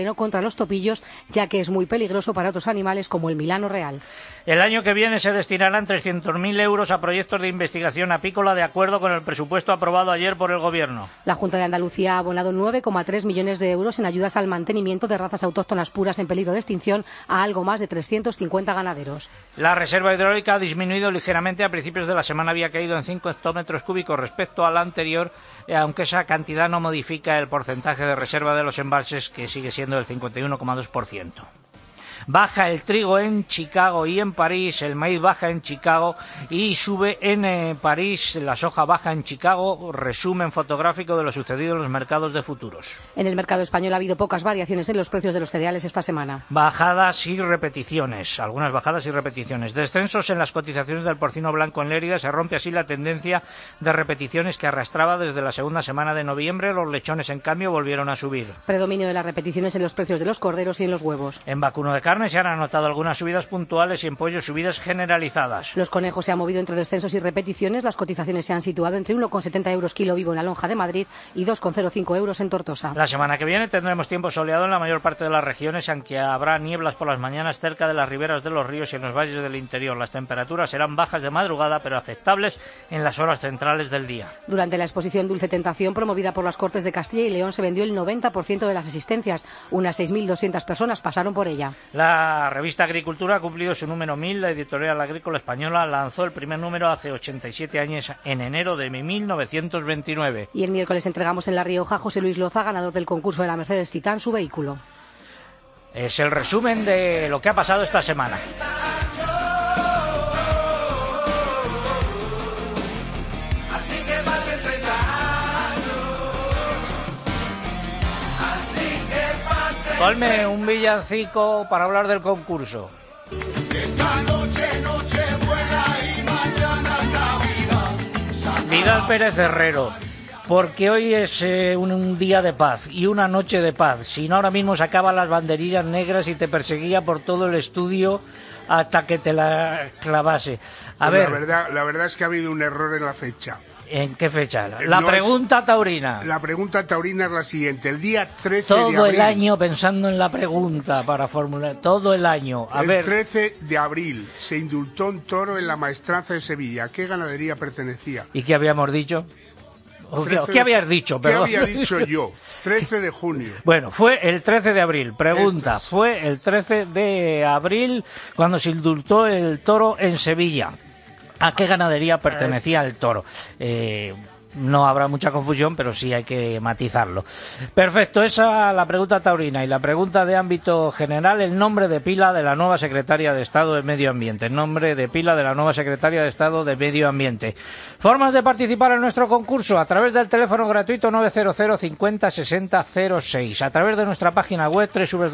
veneno contra los topillos, ya que es muy peligroso para otros animales como el milano real. El año que viene se destinarán 300.000 euros a proyectos de investigación apícola de acuerdo con el presupuesto aprobado ayer por el Gobierno. La Junta de Andalucía ha abonado 9,3 millones de euros en ayudas al mantenimiento de razas autóctonas puras en peligro de extinción a algo más de 350 ganaderos. La reserva hidráulica ha disminuido ligeramente. A principios de la semana había caído en 5 hectómetros cúbicos respecto a la anterior, aunque esa cantidad no modifica el porcentaje de reserva de los embalses, que sigue siendo el 51,2%. Baja el trigo en Chicago y en París, el maíz baja en Chicago y sube en París, la soja baja en Chicago. Resumen fotográfico de lo sucedido en los mercados de futuros. En el mercado español ha habido pocas variaciones en los precios de los cereales esta semana. Bajadas y repeticiones, algunas bajadas y repeticiones. Descensos en las cotizaciones del porcino blanco en Lérida. Se rompe así la tendencia de repeticiones que arrastraba desde la segunda semana de noviembre. Los lechones, en cambio, volvieron a subir. Predominio de las repeticiones en los precios de los corderos y en los huevos. En vacuno de carne se han anotado algunas subidas puntuales y en pollo subidas generalizadas. Los conejos se han movido entre descensos y repeticiones. Las cotizaciones se han situado entre 1,70 euros kilo vivo en la lonja de Madrid y 2,05 euros en Tortosa. La semana que viene tendremos tiempo soleado en la mayor parte de las regiones, aunque habrá nieblas por las mañanas cerca de las riberas de los ríos y en los valles del interior. Las temperaturas serán bajas de madrugada, pero aceptables en las horas centrales del día. Durante la exposición Dulce Tentación, promovida por las Cortes de Castilla y León, se vendió el 90% de las asistencias. Unas 6.200 personas pasaron por ella. La revista Agricultura ha cumplido su número 1000. La editorial agrícola española lanzó el primer número hace 87 años, en enero de 1929. Y el miércoles entregamos en La Rioja a José Luis Loza, ganador del concurso de la Mercedes Titán, su vehículo. Es el resumen de lo que ha pasado esta semana. Ponme un villancico para hablar del concurso. Vidal Pérez Herrero, porque hoy es un día de paz y una noche de paz. Si no, ahora mismo sacaban las banderillas negras y te perseguía por todo el estudio hasta que te la clavase. A ver, la verdad es que ha habido un error en la fecha. ¿En qué fecha? La pregunta taurina. La pregunta taurina es la siguiente. El día 13 de abril. Todo el año pensando en la pregunta para formular. Todo el año. El 13 de abril se indultó un toro en la Maestranza de Sevilla. ¿A qué ganadería pertenecía? ¿Y qué habíamos dicho? ¿Qué habías dicho? Perdón. ¿Qué había dicho yo? 13 de junio. Bueno, fue el 13 de abril. Pregunta. Fue el 13 de abril cuando se indultó el toro en Sevilla. ¿A qué ganadería pertenecía el toro? No habrá mucha confusión, pero sí hay que matizarlo. Perfecto, esa la pregunta taurina. Y la pregunta de ámbito general, el nombre de pila de la nueva secretaria de Estado de Medio Ambiente. El nombre de pila de la nueva secretaria de Estado de Medio Ambiente. Formas de participar en nuestro concurso: a través del teléfono gratuito 900 50 60 06, a través de nuestra página web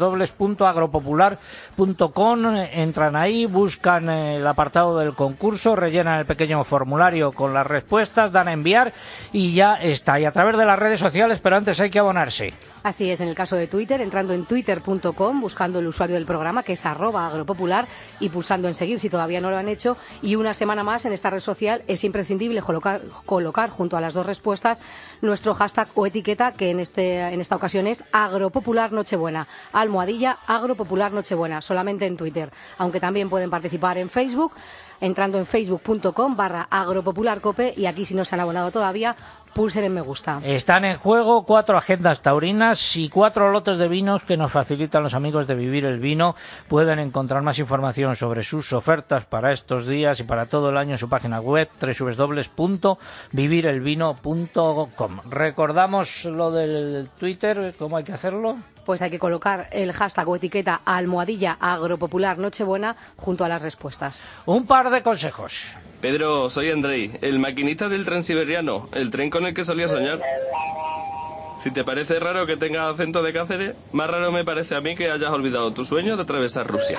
www.agropopular.com. Entran ahí, buscan el apartado del concurso, rellenan el pequeño formulario con las respuestas, dan a enviar y ya está. Y a través de las redes sociales, pero antes hay que abonarse. Así es, en el caso de Twitter, entrando en twitter.com, buscando el usuario del programa, que es @agropopular, y pulsando en seguir si todavía no lo han hecho. Y una semana más en esta red social es imprescindible colocar junto a las dos respuestas nuestro hashtag o etiqueta, que en esta ocasión es Agropopular Nochebuena, @Agropopular Nochebuena, solamente en Twitter. Aunque también pueden participar en Facebook, entrando en facebook.com/agropopularcope, y aquí, si no se han abonado todavía, pulsen en me gusta. Están en juego 4 agendas taurinas y 4 lotes de vinos que nos facilitan los amigos de Vivir el Vino. Pueden encontrar más información sobre sus ofertas para estos días y para todo el año en su página web www.vivirelvino.com. Recordamos lo del Twitter, ¿cómo hay que hacerlo? Pues hay que colocar el hashtag o etiqueta @Agropopular Nochebuena junto a las respuestas. Un par de consejos. Pedro, soy Andrei, el maquinista del Transiberiano, el tren con el que solía soñar. Si te parece raro que tenga acento de Cáceres, más raro me parece a mí que hayas olvidado tu sueño de atravesar Rusia.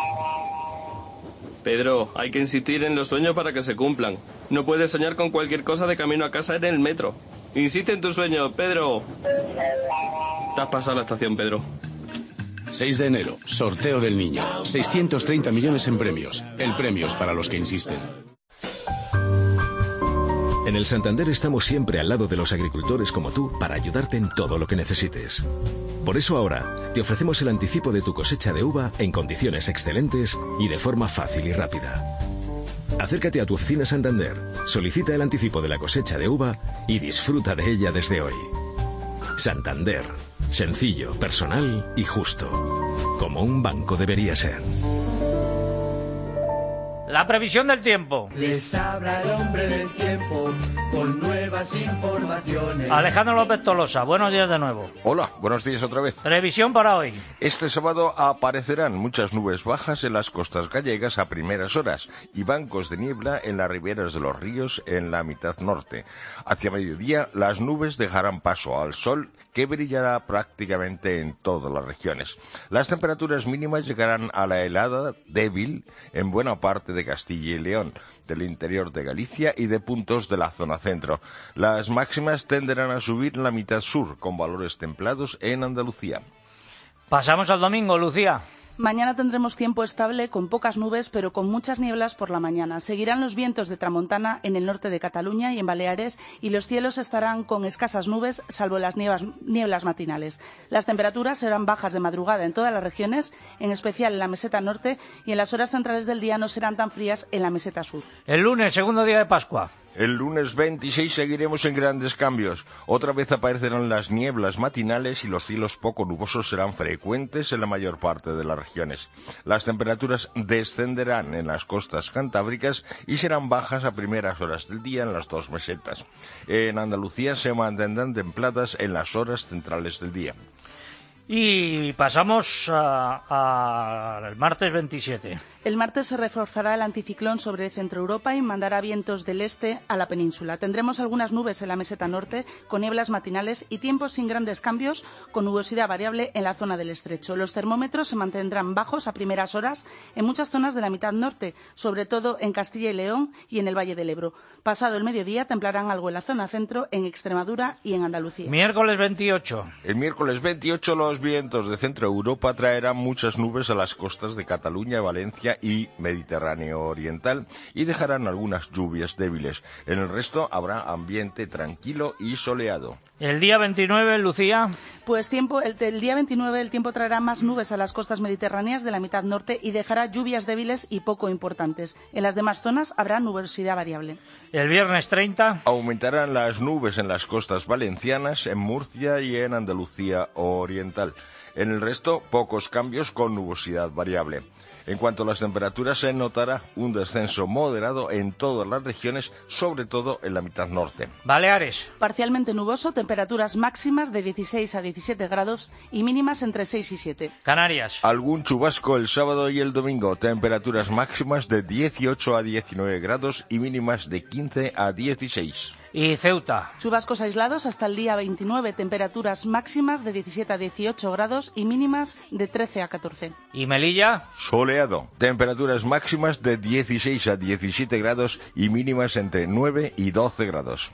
Pedro, hay que insistir en los sueños para que se cumplan. No puedes soñar con cualquier cosa de camino a casa en el metro. Insiste en tu sueño, Pedro. Te has pasado la estación, Pedro. 6 de enero, sorteo del niño. 630 millones en premios. El premio es para los que insisten. En el Santander estamos siempre al lado de los agricultores como tú para ayudarte en todo lo que necesites. Por eso ahora te ofrecemos el anticipo de tu cosecha de uva en condiciones excelentes y de forma fácil y rápida. Acércate a tu oficina Santander, solicita el anticipo de la cosecha de uva y disfruta de ella desde hoy. Santander, sencillo, personal y justo, como un banco debería ser. La previsión del tiempo. Les habla el hombre del tiempo con nuevas informaciones. Alejandro López Tolosa, buenos días de nuevo. Hola, buenos días otra vez. Previsión para hoy. Este sábado aparecerán muchas nubes bajas en las costas gallegas a primeras horas y bancos de niebla en las riberas de los ríos en la mitad norte. Hacia mediodía las nubes dejarán paso al sol, que brillará prácticamente en todas las regiones. Las temperaturas mínimas llegarán a la helada débil en buena parte de Castilla y León, del interior de Galicia y de puntos de la zona centro. Las máximas tenderán a subir en la mitad sur, con valores templados en Andalucía. Pasamos al domingo, Lucía. Mañana tendremos tiempo estable con pocas nubes, pero con muchas nieblas por la mañana. Seguirán los vientos de tramontana en el norte de Cataluña y en Baleares, y los cielos estarán con escasas nubes, salvo las nieblas matinales. Las temperaturas serán bajas de madrugada en todas las regiones, en especial en la meseta norte, y en las horas centrales del día no serán tan frías en la meseta sur. El lunes, segundo día de Pascua. El lunes 26 seguiremos en grandes cambios. Otra vez aparecerán las nieblas matinales y los cielos poco nubosos serán frecuentes en la mayor parte de las regiones. Las temperaturas descenderán en las costas cantábricas y serán bajas a primeras horas del día en las dos mesetas. En Andalucía se mantendrán templadas en las horas centrales del día. Y pasamos al martes 27. El martes se reforzará el anticiclón sobre Centro Europa y mandará vientos del este a la península. Tendremos algunas nubes en la meseta norte, con nieblas matinales y tiempos sin grandes cambios, con nubosidad variable en la zona del estrecho. Los termómetros se mantendrán bajos a primeras horas en muchas zonas de la mitad norte, sobre todo en Castilla y León y en el Valle del Ebro. Pasado el mediodía templarán algo en la zona centro, en Extremadura y en Andalucía. Miércoles 28. El miércoles 28 los vientos de Centro Europa traerán muchas nubes a las costas de Cataluña, Valencia y Mediterráneo Oriental y dejarán algunas lluvias débiles. En el resto habrá ambiente tranquilo y soleado. El día 29, Lucía. Pues el día 29 el tiempo traerá más nubes a las costas mediterráneas de la mitad norte y dejará lluvias débiles y poco importantes. En las demás zonas habrá nubosidad variable. El viernes 30. Aumentarán las nubes en las costas valencianas, en Murcia y en Andalucía Oriental. En el resto, pocos cambios con nubosidad variable. En cuanto a las temperaturas, se notará un descenso moderado en todas las regiones, sobre todo en la mitad norte. Baleares. Parcialmente nuboso, temperaturas máximas de 16 a 17 grados y mínimas entre 6 y 7. Canarias. Algún chubasco el sábado y el domingo, temperaturas máximas de 18 a 19 grados y mínimas de 15 a 16. Y Ceuta. Chubascos aislados hasta el día 29, temperaturas máximas de 17 a 18 grados y mínimas de 13 a 14. ¿Y Melilla? Soleado, temperaturas máximas de 16 a 17 grados y mínimas entre 9 y 12 grados.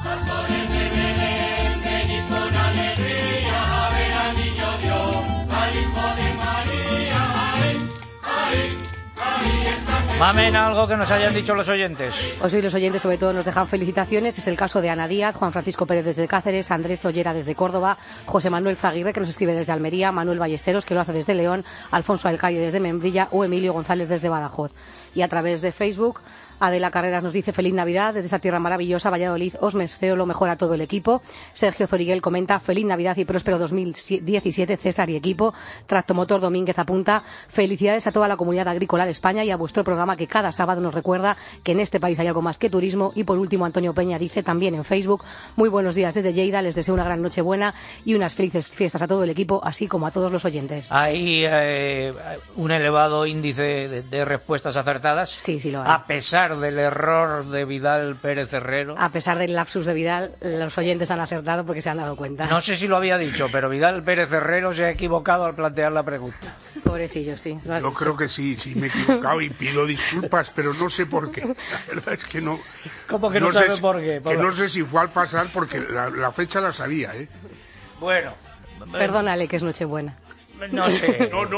Mamen, algo que nos hayan dicho los oyentes. Pues hoy los oyentes sobre todo nos dejan felicitaciones. Es el caso de Ana Díaz, Juan Francisco Pérez desde Cáceres, Andrés Ollera desde Córdoba, José Manuel Zaguirre, que nos escribe desde Almería, Manuel Ballesteros, que lo hace desde León, Alfonso Alcaide desde Membrilla o Emilio González desde Badajoz. Y a través de Facebook, Adela Carreras nos dice feliz Navidad desde esa tierra maravillosa, Valladolid, os deseo lo mejor a todo el equipo. Sergio Zoriguel comenta feliz Navidad y próspero 2017, César y equipo. Tractomotor Domínguez apunta felicidades a toda la comunidad agrícola de España y a vuestro programa que cada sábado nos recuerda que en este país hay algo más que turismo. Y por último, Antonio Peña dice también en Facebook muy buenos días desde Lleida, les deseo una gran noche buena y unas felices fiestas a todo el equipo, así como a todos los oyentes. ¿Hay un elevado índice de respuestas acertadas? Sí, sí lo hay. A pesar del error de Vidal Pérez Herrero. A pesar del lapsus de Vidal, los oyentes han acertado porque se han dado cuenta. No sé si lo había dicho, pero Vidal Pérez Herrero se ha equivocado al plantear la pregunta. Pobrecillo, sí. Yo creo que sí me he equivocado y pido disculpas, pero no sé por qué. La verdad es que no. ¿Cómo que no sabe por qué? Que no sé si fue al pasar porque la fecha la sabía, ¿eh? Bueno. Perdónale que es Nochebuena. No sé. No.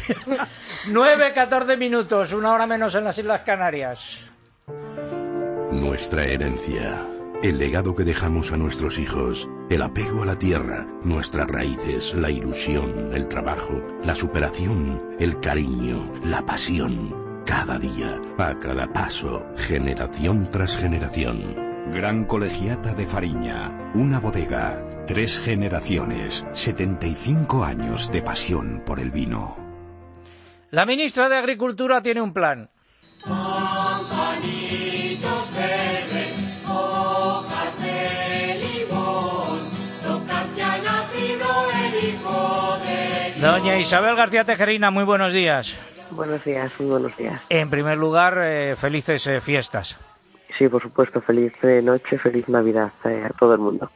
9:14 minutos, una hora menos en las Islas Canarias. Nuestra herencia, el legado que dejamos a nuestros hijos, el apego a la tierra, nuestras raíces, la ilusión, el trabajo, la superación, el cariño, la pasión. Cada día, a cada paso, generación tras generación. Gran Colegiata de Fariña, una bodega, 3 generaciones, 75 años de pasión por el vino. La ministra de Agricultura tiene un plan. Doña Isabel García Tejerina, muy buenos días. Buenos días, muy buenos días. En primer lugar, felices fiestas. Sí, por supuesto, feliz noche, feliz Navidad a todo el mundo.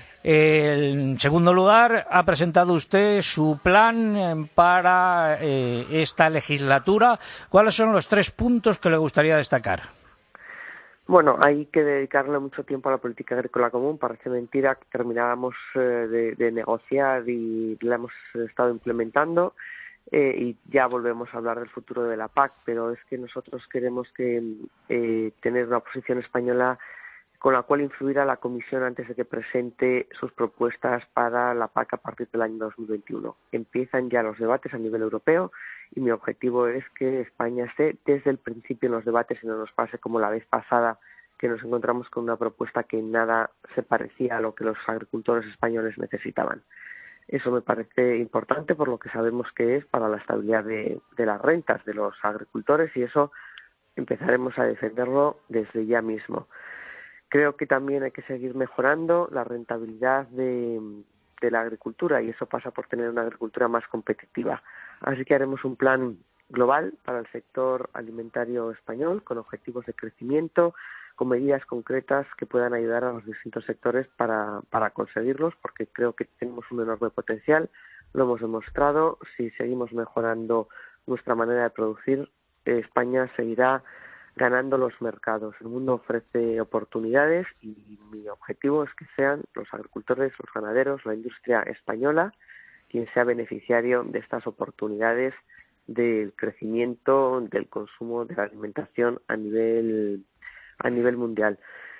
En segundo lugar, ha presentado usted su plan para esta legislatura. ¿Cuáles son los 3 puntos que le gustaría destacar? Bueno, hay que dedicarle mucho tiempo a la política agrícola común. Parece mentira que terminábamos de negociar y la hemos estado implementando y ya volvemos a hablar del futuro de la PAC, pero es que nosotros queremos tener una posición española con la cual influir a la Comisión antes de que presente sus propuestas para la PAC a partir del año 2021. Empiezan ya los debates a nivel europeo y mi objetivo es que España esté desde el principio en los debates y no nos pase como la vez pasada, que nos encontramos con una propuesta que en nada se parecía a lo que los agricultores españoles necesitaban. Eso me parece importante por lo que sabemos que es para la estabilidad de las rentas de los agricultores y eso empezaremos a defenderlo desde ya mismo. Creo que también hay que seguir mejorando la rentabilidad de la agricultura y eso pasa por tener una agricultura más competitiva. Así que haremos un plan global para el sector alimentario español con objetivos de crecimiento, con medidas concretas que puedan ayudar a los distintos sectores para conseguirlos, porque creo que tenemos un enorme potencial, lo hemos demostrado. Si seguimos mejorando nuestra manera de producir, España seguirá ganando los mercados. El mundo ofrece oportunidades y mi objetivo es que sean los agricultores, los ganaderos, la industria española quien sea beneficiario de estas oportunidades del crecimiento, del consumo, de la alimentación a nivel mundial.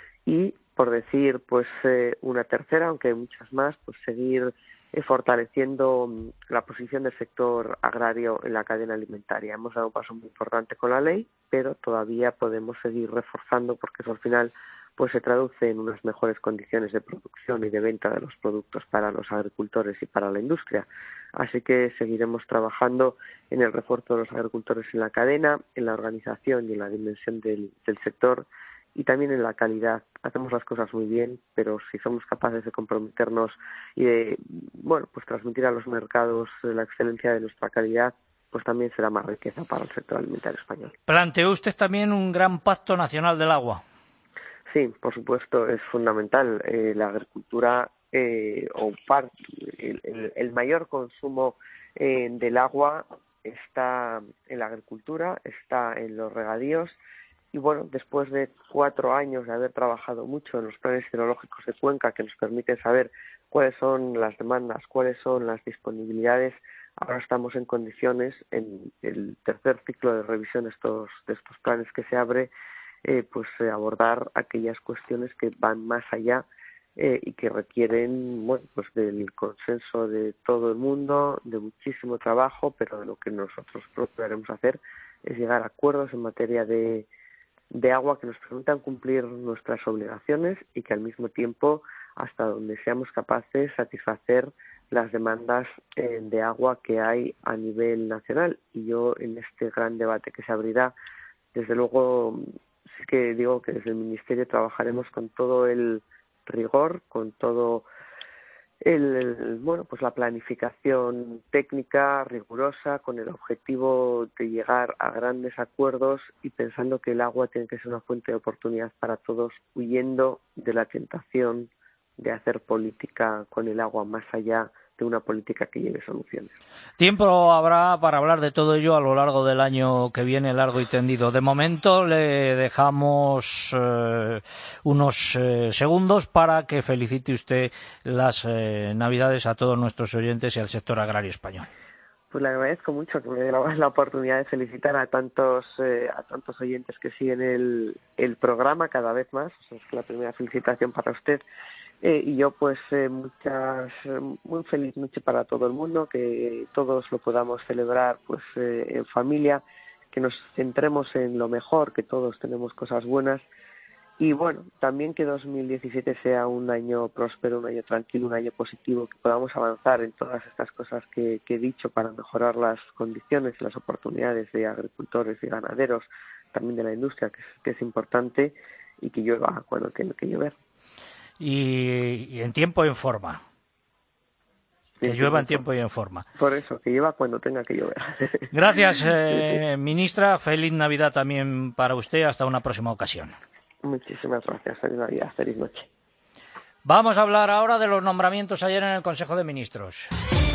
Y por decir una tercera, aunque hay muchas más, pues seguir fortaleciendo la posición del sector agrario en la cadena alimentaria. Hemos dado un paso muy importante con la ley, pero todavía podemos seguir reforzando porque eso al final se traduce en unas mejores condiciones de producción y de venta de los productos para los agricultores y para la industria. Así que seguiremos trabajando en el refuerzo de los agricultores en la cadena, en la organización y en la dimensión del sector y también en la calidad. Hacemos las cosas muy bien, pero si somos capaces de comprometernos y de transmitir a los mercados la excelencia de nuestra calidad, pues también será más riqueza para el sector alimentario español. ¿Planteó usted también un gran pacto nacional del agua? Sí, por supuesto, es fundamental. La agricultura, el mayor consumo del agua está en la agricultura, está en los regadíos. Y bueno, después de 4 años de haber trabajado mucho en los planes hidrológicos de Cuenca que nos permiten saber cuáles son las demandas, cuáles son las disponibilidades, ahora estamos en condiciones, en el tercer ciclo de revisión de estos planes que se abre, abordar aquellas cuestiones que van más allá y que requieren del consenso de todo el mundo, de muchísimo trabajo, pero de lo que nosotros procuraremos hacer es llegar a acuerdos en materia de agua que nos permitan cumplir nuestras obligaciones y que al mismo tiempo, hasta donde seamos capaces, satisfacer las demandas de agua que hay a nivel nacional. Y yo, en este gran debate que se abrirá, desde luego sí que digo que desde el Ministerio trabajaremos con todo el rigor, con todo la planificación técnica rigurosa, con el objetivo de llegar a grandes acuerdos y pensando que el agua tiene que ser una fuente de oportunidad para todos, huyendo de la tentación de hacer política con el agua más allá de una política que lleve soluciones. Tiempo habrá para hablar de todo ello a lo largo del año que viene, largo y tendido. De momento le dejamos unos segundos para que felicite usted las Navidades a todos nuestros oyentes y al sector agrario español. Pues le agradezco mucho que me dé la oportunidad de felicitar a tantos oyentes que siguen el programa cada vez más. Es la primera felicitación para usted. Y yo pues muy feliz noche para todo el mundo, que todos lo podamos celebrar pues en familia, que nos centremos en lo mejor, que todos tenemos cosas buenas. Y bueno, también que 2017 sea un año próspero, un año tranquilo, un año positivo, que podamos avanzar en todas estas cosas que he dicho para mejorar las condiciones y las oportunidades de agricultores y ganaderos, también de la industria, que es importante, y que llueva cuando tenga que llover. Y en tiempo y en forma. Que llueva en tiempo y en forma. Por eso, que llueva cuando tenga que llover. Gracias, ministra. Feliz Navidad también para usted. Hasta una próxima ocasión. Muchísimas gracias. Feliz Navidad. Feliz noche. Vamos a hablar ahora de los nombramientos ayer en el Consejo de Ministros.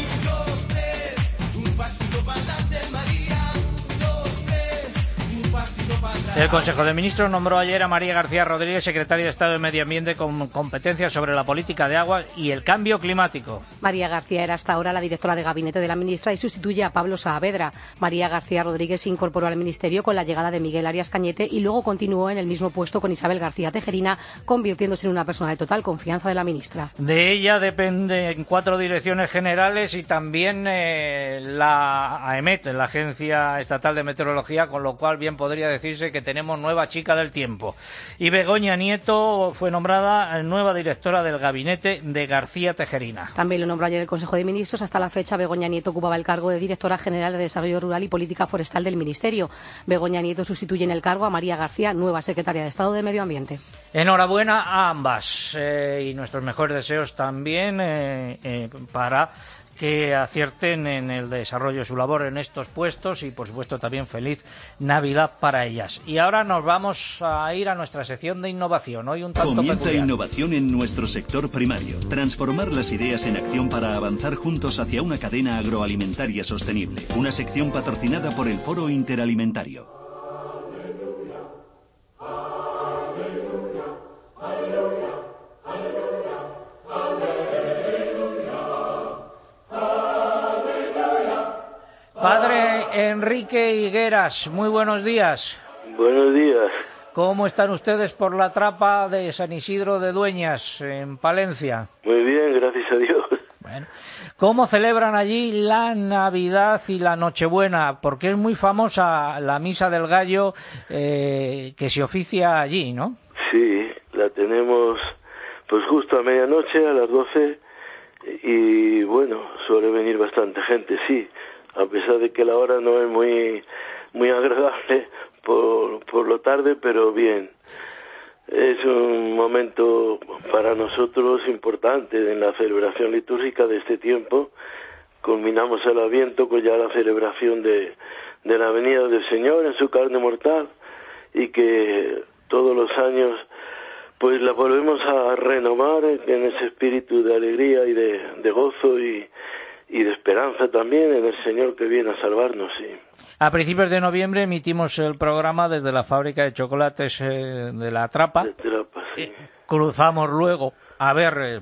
El Consejo de Ministros nombró ayer a María García Rodríguez, secretaria de Estado de Medio Ambiente, con competencias sobre la política de agua y el cambio climático. María García era hasta ahora la directora de gabinete de la ministra y sustituye a Pablo Saavedra. María García Rodríguez se incorporó al ministerio con la llegada de Miguel Arias Cañete y luego continuó en el mismo puesto con Isabel García Tejerina, convirtiéndose en una persona de total confianza de la ministra. De ella dependen 4 direcciones generales y también la AEMET, la Agencia Estatal de Meteorología, con lo cual bien podría decirse que tenemos nueva chica del tiempo. Y Begoña Nieto fue nombrada nueva directora del gabinete de García Tejerina. También lo nombró ayer el Consejo de Ministros. Hasta la fecha, Begoña Nieto ocupaba el cargo de directora general de Desarrollo Rural y Política Forestal del Ministerio. Begoña Nieto sustituye en el cargo a María García, nueva secretaria de Estado de Medio Ambiente. Enhorabuena a ambas y nuestros mejores deseos también para que acierten en el desarrollo de su labor en estos puestos y, por supuesto, también feliz Navidad para ellas. Y ahora nos vamos a ir a nuestra sección de innovación. Hoy un tanto Comienza peculiar. Innovación en nuestro sector primario. Transformar las ideas en acción para avanzar juntos hacia una cadena agroalimentaria sostenible. Una sección patrocinada por el Foro Interalimentario. Padre Enrique Higueras, muy buenos días. Buenos días. ¿Cómo están ustedes por la trapa de San Isidro de Dueñas, en Palencia? Muy bien, gracias a Dios. Bueno, ¿cómo celebran allí la Navidad y la Nochebuena? Porque es muy famosa la Misa del Gallo que se oficia allí, ¿no? Sí, la tenemos pues justo a medianoche, a las 12, y bueno, suele venir bastante gente, sí. A pesar de que la hora no es muy agradable por lo tarde, pero bien. Es un momento para nosotros importante en la celebración litúrgica de este tiempo. Culminamos el Adviento con ya la celebración de la venida del Señor en su carne mortal, y que todos los años pues la volvemos a renovar en ese espíritu de alegría y de gozo y de esperanza también en el Señor que viene a salvarnos. Sí. A principios de noviembre emitimos el programa desde la fábrica de chocolates de La Trapa. Sí. Cruzamos luego a ver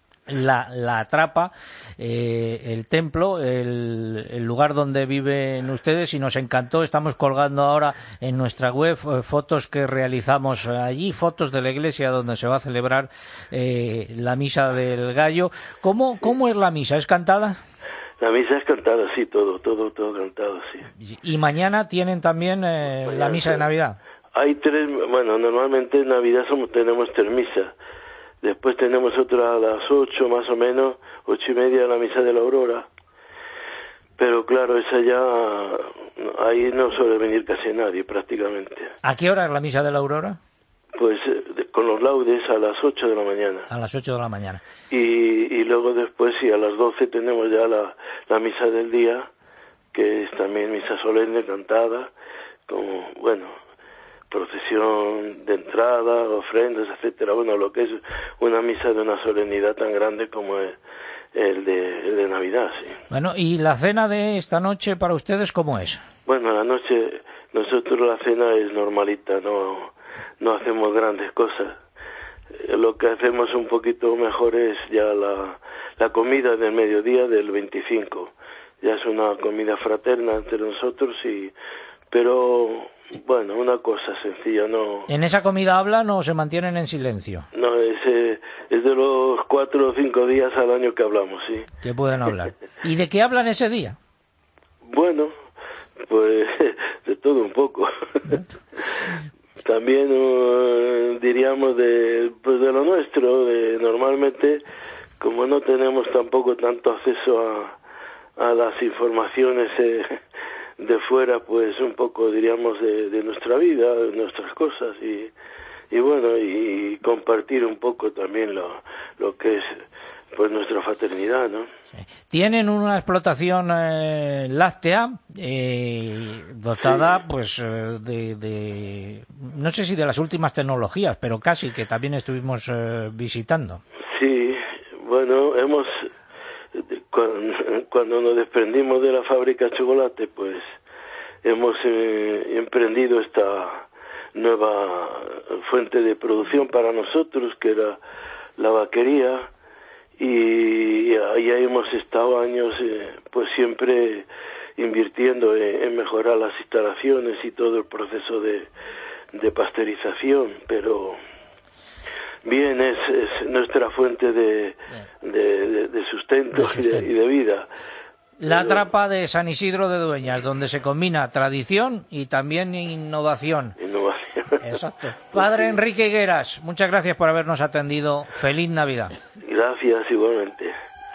la Trapa, el templo, el lugar donde viven ustedes, y nos encantó. Estamos colgando ahora en nuestra web fotos que realizamos allí, fotos de la iglesia donde se va a celebrar la Misa del Gallo. ¿Cómo es la misa? ¿Es cantada? La misa es cantada, sí, todo cantado, sí. ¿Y mañana tienen también la misa de Navidad? Hay 3, bueno, normalmente en Navidad tenemos 3 misas. Después tenemos otra a las 8 más o menos, 8:30, la misa de la aurora. Pero claro, esa ya, ahí no suele venir casi nadie prácticamente. ¿A qué hora es la misa de la aurora? Pues con los laudes a las 8 de la mañana. A las 8 de la mañana. Y luego después, sí, a las 12 tenemos ya la misa del día, que es también misa solemne cantada, como, bueno, procesión de entrada, ofrendas, etcétera. Bueno, lo que es una misa de una solemnidad tan grande como es el de Navidad, sí. Bueno, ¿y la cena de esta noche para ustedes cómo es? Bueno, la noche, nosotros la cena es normalita, no hacemos grandes cosas. Lo que hacemos un poquito mejor es ya la comida del mediodía del 25. ya es una comida fraterna entre nosotros, pero bueno, una cosa sencilla, no... ¿En esa comida hablan o se mantienen en silencio? No, es de los 4 o 5 días al año que hablamos, sí. Que pueden hablar. ¿Y de qué hablan ese día? Bueno, pues de todo un poco. También diríamos de lo nuestro, normalmente, como no tenemos tampoco tanto acceso a las informaciones de fuera, pues un poco diríamos de nuestra vida, de nuestras cosas y bueno, y compartir un poco también lo que es pues nuestra fraternidad, ¿no? Tienen una explotación láctea dotada pues de no sé si de las últimas tecnologías, pero casi, que también estuvimos visitando. Sí, bueno, cuando nos desprendimos de la fábrica de chocolate, pues hemos emprendido esta nueva fuente de producción para nosotros, que era la vaquería, y ahí hemos estado años pues siempre invirtiendo en mejorar las instalaciones y todo el proceso de pasteurización, pero bien, es nuestra fuente de sustento y de vida. La trapa de San Isidro de Dueñas, donde se combina tradición y también innovación. Exacto. Padre Enrique Higueras, muchas gracias por habernos atendido. Feliz Navidad. Gracias, igualmente.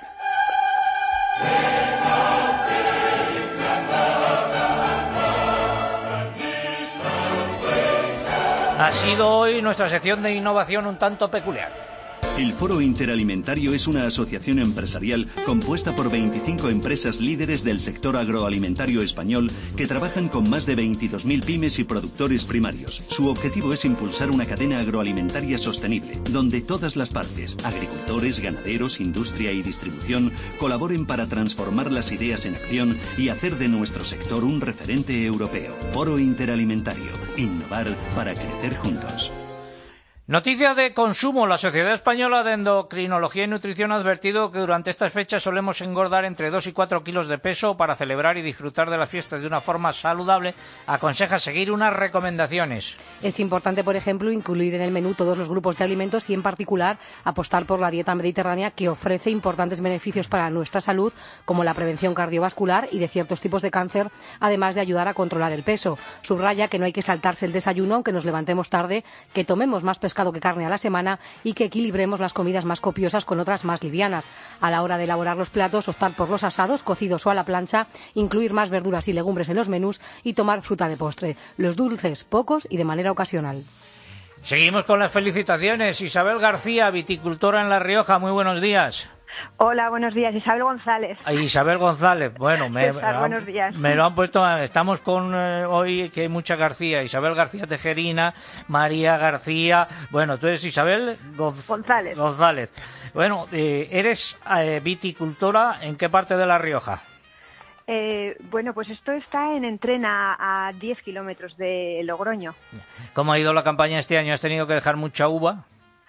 Ha sido hoy nuestra sección de innovación un tanto peculiar. El Foro Interalimentario es una asociación empresarial compuesta por 25 empresas líderes del sector agroalimentario español que trabajan con más de 22.000 pymes y productores primarios. Su objetivo es impulsar una cadena agroalimentaria sostenible, donde todas las partes, agricultores, ganaderos, industria y distribución, colaboren para transformar las ideas en acción y hacer de nuestro sector un referente europeo. Foro Interalimentario. Innovar para crecer juntos. Noticia de consumo. La Sociedad Española de Endocrinología y Nutrición ha advertido que durante estas fechas solemos engordar entre 2 y 4 kilos de peso. Para celebrar y disfrutar de las fiestas de una forma saludable, aconseja seguir unas recomendaciones. Es importante, por ejemplo, incluir en el menú todos los grupos de alimentos y, en particular, apostar por la dieta mediterránea, que ofrece importantes beneficios para nuestra salud, como la prevención cardiovascular y de ciertos tipos de cáncer, además de ayudar a controlar el peso. Subraya que no hay que saltarse el desayuno, aunque nos levantemos tarde, que tomemos más pescado que carne a la semana y que equilibremos las comidas más copiosas con otras más livianas. A la hora de elaborar los platos, optar por los asados, cocidos o a la plancha, incluir más verduras y legumbres en los menús y tomar fruta de postre. Los dulces, pocos y de manera ocasional. Seguimos con las felicitaciones. Isabel García, viticultora en La Rioja, muy buenos días. Hola, buenos días. Isabel González. Isabel González, bueno, buenos días. Me lo han puesto, estamos con hoy que hay mucha García, Isabel García Tejerina, María García, bueno, tú eres Isabel González. Bueno, eres viticultora, ¿en qué parte de La Rioja? Bueno, pues esto está en Entrena, a 10 kilómetros de Logroño. ¿Cómo ha ido la campaña este año? ¿Has tenido que dejar mucha uva?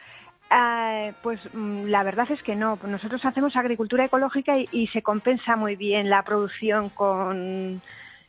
Pues la verdad es que no. Nosotros hacemos agricultura ecológica y se compensa muy bien la producción con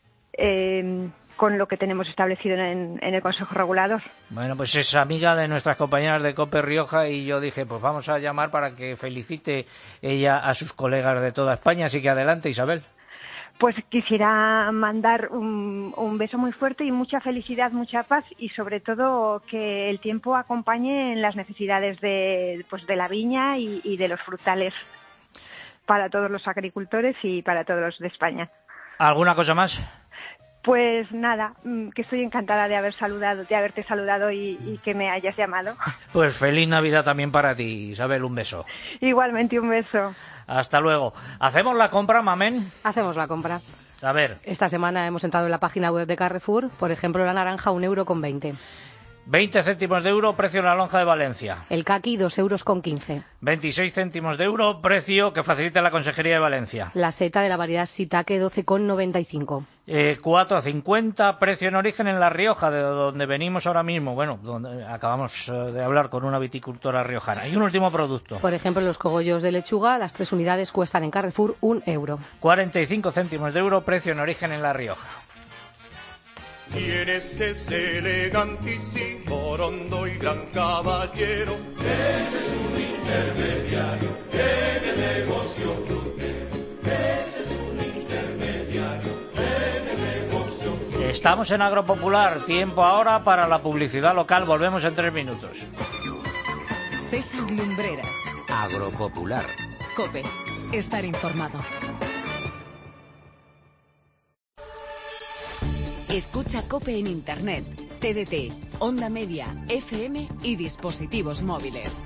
lo que tenemos establecido en el Consejo Regulador. Bueno, pues es amiga de nuestras compañeras de COPE Rioja y yo dije, pues vamos a llamar para que felicite ella a sus colegas de toda España. Así que adelante, Isabel. Pues quisiera mandar un beso muy fuerte y mucha felicidad, mucha paz y sobre todo que el tiempo acompañe en las necesidades de la viña y de los frutales para todos los agricultores y para todos los de España. ¿Alguna cosa más? Pues nada, que estoy encantada de haberte saludado y que me hayas llamado. Pues feliz Navidad también para ti, Isabel, un beso. Igualmente, un beso. Hasta luego. ¿Hacemos la compra, Mamen? Hacemos la compra. A ver. Esta semana hemos entrado en la página web de Carrefour, por ejemplo, la naranja 1,20 €. 20 céntimos de euro, precio en la lonja de Valencia. El caqui, 2,15 euros. 26 céntimos de euro, precio que facilita la Consejería de Valencia. La seta de la variedad Shiitake, 12,95. 4,50, precio en origen en La Rioja, de donde venimos ahora mismo. Bueno, donde acabamos de hablar con una viticultora riojana. Y un último producto. Por ejemplo, los cogollos de lechuga, las 3 unidades cuestan en Carrefour 1 euro. 45 céntimos de euro, precio en origen en La Rioja. ¿Quién es ese elegantísimo, rondo y gran caballero? Ese es un intermediario en el negocio frutero. Ese es un intermediario en el negocio frutero. Estamos en Agropopular, tiempo ahora para la publicidad local. Volvemos en 3 minutos. César Lumbreras. Agropopular. COPE. Estar informado. Escucha COPE en Internet, TDT, Onda Media, FM y dispositivos móviles.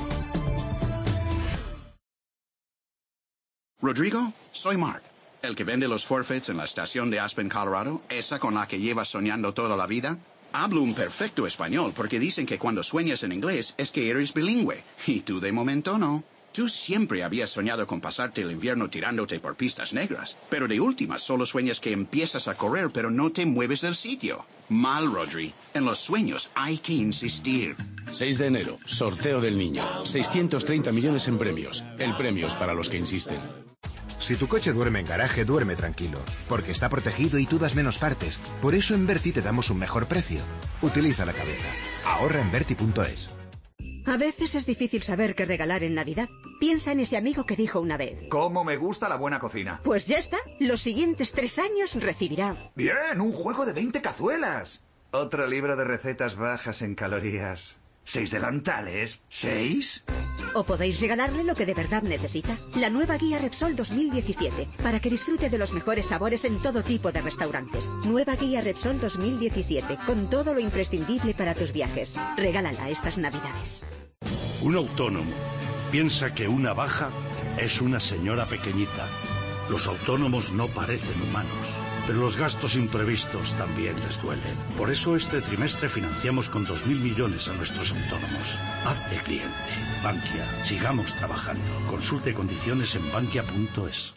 Rodrigo, soy Mark, el que vende los forfeits en la estación de Aspen, Colorado, esa con la que llevas soñando toda la vida. Hablo un perfecto español porque dicen que cuando sueñas en inglés es que eres bilingüe, y tú de momento no. Tú siempre habías soñado con pasarte el invierno tirándote por pistas negras, pero de últimas solo sueñas que empiezas a correr pero no te mueves del sitio. Mal, Rodri. En los sueños hay que insistir. 6 de enero, sorteo del niño. 630 millones en premios. El premio es para los que insisten. Si tu coche duerme en garaje, duerme tranquilo, porque está protegido y tú das menos partes. Por eso en Berti te damos un mejor precio. Utiliza la cabeza. Ahorra en Berti.es. A veces es difícil saber qué regalar en Navidad. Piensa en ese amigo que dijo una vez: ¿cómo me gusta la buena cocina? Pues ya está. Los siguientes 3 años recibirá... ¡Bien! ¡Un juego de 20 cazuelas! Otro libro de recetas bajas en calorías. 6 delantales. ¿6? O podéis regalarle lo que de verdad necesita. La nueva guía Repsol 2017. Para que disfrute de los mejores sabores en todo tipo de restaurantes. Nueva guía Repsol 2017. Con todo lo imprescindible para tus viajes. Regálala estas Navidades. Un autónomo piensa que una baja es una señora pequeñita. Los autónomos no parecen humanos, pero los gastos imprevistos también les duelen. Por eso este trimestre financiamos con 2.000 millones a nuestros autónomos. Hazte cliente. Bankia. Sigamos trabajando. Consulte condiciones en bankia.es.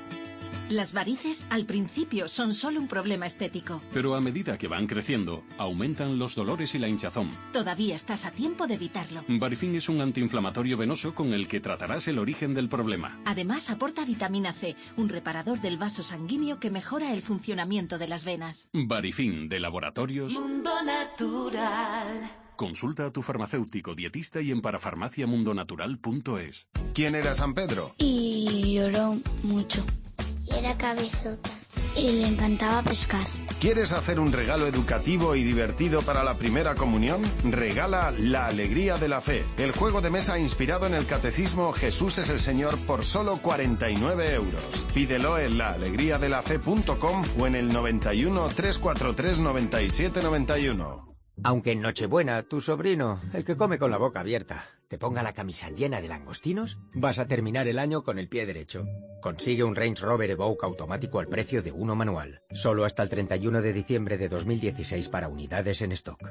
Las varices al principio son solo un problema estético. Pero a medida que van creciendo, aumentan los dolores y la hinchazón. Todavía estás a tiempo de evitarlo. Varifin es un antiinflamatorio venoso con el que tratarás el origen del problema. Además aporta vitamina C, un reparador del vaso sanguíneo que mejora el funcionamiento de las venas. Varifin, de Laboratorios Mundo Natural. Consulta a tu farmacéutico, dietista y en parafarmaciamundonatural.es. ¿Quién era San Pedro? Y lloró mucho. Y era cabezota. Y le encantaba pescar. ¿Quieres hacer un regalo educativo y divertido para la primera comunión? Regala La Alegría de la Fe, el juego de mesa inspirado en el catecismo Jesús es el Señor por solo 49 euros. Pídelo en laalegriadelafe.com o en el 91 343 97 91. Aunque en Nochebuena tu sobrino, el que come con la boca abierta, te ponga la camisa llena de langostinos, vas a terminar el año con el pie derecho. Consigue un Range Rover Evoque automático al precio de uno manual. Solo hasta el 31 de diciembre de 2016 para unidades en stock.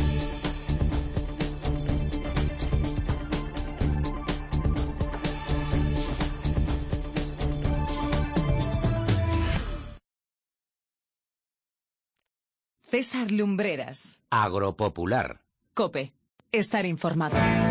César Lumbreras. Agropopular. COPE. Estar informado.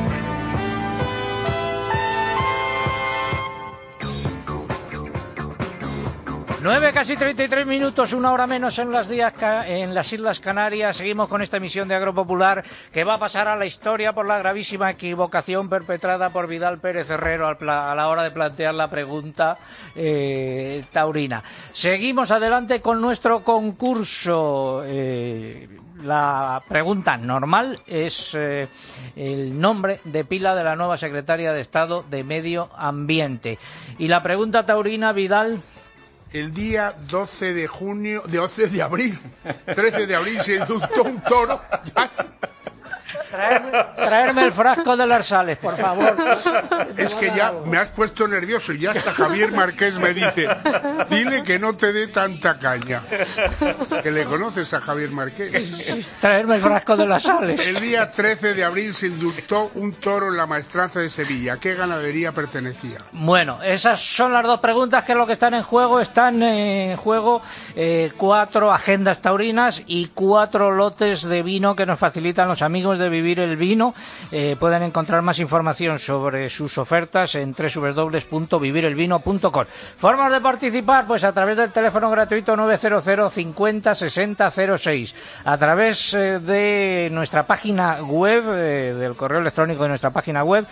9, casi 33 minutos, 1 hora menos en las Islas Canarias. Seguimos con esta emisión de Agropopular que va a pasar a la historia por la gravísima equivocación perpetrada por Vidal Pérez Herrero a la hora de plantear la pregunta taurina. Seguimos adelante con nuestro concurso. La pregunta normal es el nombre de pila de la nueva secretaria de Estado de Medio Ambiente. Y la pregunta taurina, Vidal. El día 12 de abril, 13 de abril se indultó un toro. Traerme el frasco de las sales, por favor. Es que ya me has puesto nervioso y ya hasta Javier Marqués me dice, dile que no te dé tanta caña. Que le conoces a Javier Marqués. Traerme el frasco de las sales. El día 13 de abril se indultó un toro en la Maestranza de Sevilla. ¿A qué ganadería pertenecía? Bueno, esas son las dos preguntas que es lo que están en juego. Están en juego 4 agendas taurinas y 4 lotes de vino que nos facilitan los amigos de Vivir el Vino. Pueden encontrar más información sobre sus ofertas en www.vivirelvino.com. Formas de participar, pues a través del teléfono gratuito 900 50 60 06, a través de nuestra página web, del correo electrónico de nuestra página web,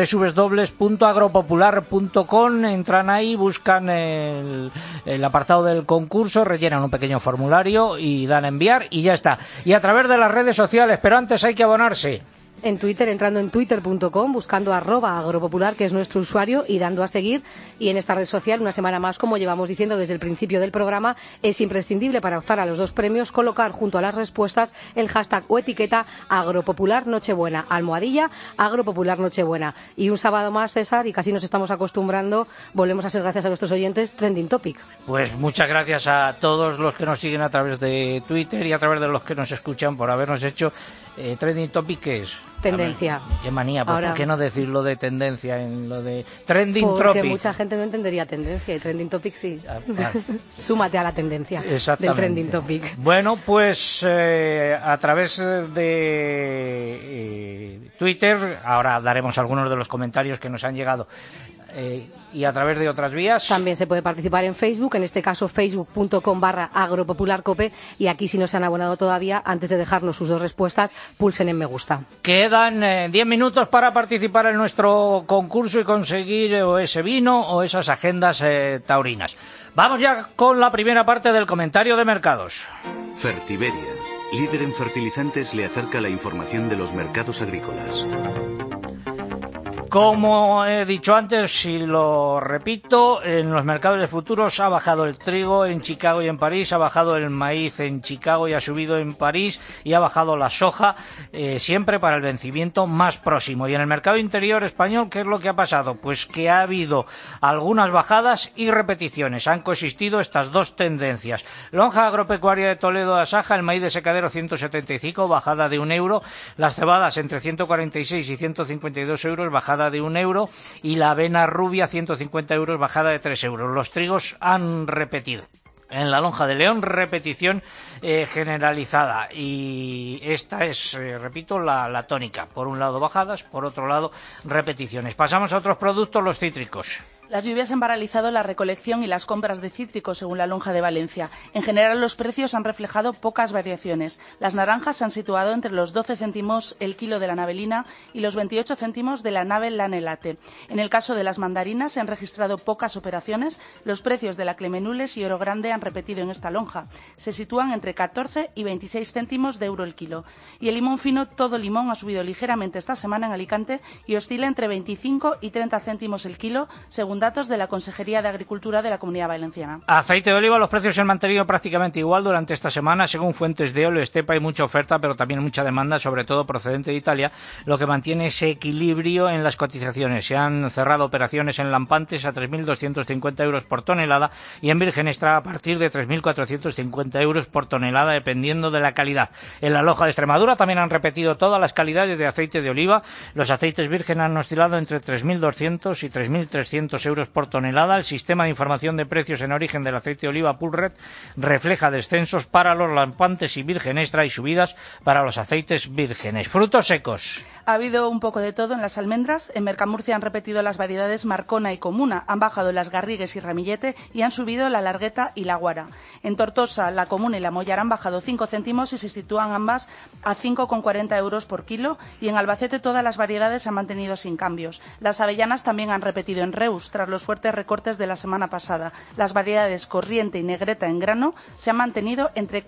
www.agropopular.com. Entran ahí, buscan el apartado del concurso, rellenan un pequeño formulario y dan a enviar y ya está. Y a través de las redes sociales, pero antes hay que abonarse. En Twitter, entrando en twitter.com, buscando @agropopular, que es nuestro usuario, y dando a seguir. Y en esta red social, una semana más, como llevamos diciendo desde el principio del programa, es imprescindible para optar a los 2 premios colocar junto a las respuestas el hashtag o etiqueta Agropopular Nochebuena, almohadilla Agropopular Nochebuena. Y un sábado más, César, y casi nos estamos acostumbrando, volvemos a ser, gracias a nuestros oyentes, Trending Topic. Pues muchas gracias a todos los que nos siguen a través de Twitter y a través de los que nos escuchan por habernos hecho Trending Topic, ¿qué es? Tendencia. Qué manía, ¿por qué no decirlo de tendencia en lo de Trending Topic? Porque mucha gente no entendería tendencia y Trending Topic sí. Súmate a la tendencia del Trending Topic. Bueno, pues a través de Twitter, ahora daremos algunos de los comentarios que nos han llegado. Y a través de otras vías. También se puede participar en Facebook, en este caso facebook.com/agropopularcope, y aquí, si no se han abonado todavía, antes de dejarnos sus 2 respuestas, pulsen en me gusta. Quedan 10 minutos para participar en nuestro concurso y conseguir o ese vino o esas agendas taurinas. Vamos ya con la primera parte del comentario de mercados. Fertiberia, líder en fertilizantes, le acerca la información de los mercados agrícolas. Como he dicho antes y lo repito, en los mercados de futuros ha bajado el trigo en Chicago y en París, ha bajado el maíz en Chicago y ha subido en París, y ha bajado la soja, siempre para el vencimiento más próximo. Y en el mercado interior español, ¿qué es lo que ha pasado? Pues que ha habido algunas bajadas y repeticiones. Han coexistido estas dos tendencias. Lonja agropecuaria de Toledo a Saja, el maíz de secadero 175, bajada de €1, las cebadas entre 146 y 152 euros, bajada de €1, y la avena rubia 150 euros, bajada de €3. Los trigos han repetido. En la lonja de León, repetición generalizada, y esta es, repito, la tónica. Por un lado bajadas, por otro lado repeticiones. Pasamos a otros productos, los cítricos. Las lluvias han paralizado la recolección y las compras de cítricos, según la lonja de Valencia. En general, los precios han reflejado pocas variaciones. Las naranjas se han situado entre los 12 céntimos el kilo de la navelina y los 28 céntimos de la nave lanelate. En el caso de las mandarinas se han registrado pocas operaciones. Los precios de la clemenules y oro grande han repetido en esta lonja. Se sitúan entre 14 y 26 céntimos de euro el kilo. Y el limón fino, todo limón, ha subido ligeramente esta semana en Alicante y oscila entre 25 y 30 céntimos el kilo, según datos de la Consejería de Agricultura de la Comunidad Valenciana. Aceite de oliva, los precios se han mantenido prácticamente igual durante esta semana. Según fuentes de Olo Estepa, hay mucha oferta, pero también mucha demanda, sobre todo procedente de Italia, lo que mantiene ese equilibrio en las cotizaciones. Se han cerrado operaciones en lampantes a 3.250 euros por tonelada y en virgen extra a partir de 3.450 euros por tonelada, dependiendo de la calidad. En la Loja de Extremadura también han repetido todas las calidades de aceite de oliva. Los aceites virgen han oscilado entre 3.200 y 3.300 euros por tonelada. El sistema de información de precios en origen del aceite de oliva Pulred refleja descensos para los lampantes y virgen extra y subidas para los aceites vírgenes. Frutos secos. Ha habido un poco de todo en las almendras. En Mercamurcia han repetido las variedades Marcona y Comuna, han bajado las Garrigues y Ramillete y han subido la Largueta y la Guara. En Tortosa, la Comuna y la Mollar han bajado 5 céntimos y se sitúan ambas a 5,40 euros por kilo, y en Albacete todas las variedades se han mantenido sin cambios. Las avellanas también han repetido en Reus, tras los fuertes recortes de la semana pasada. Las variedades Corriente y Negreta en grano se han mantenido entre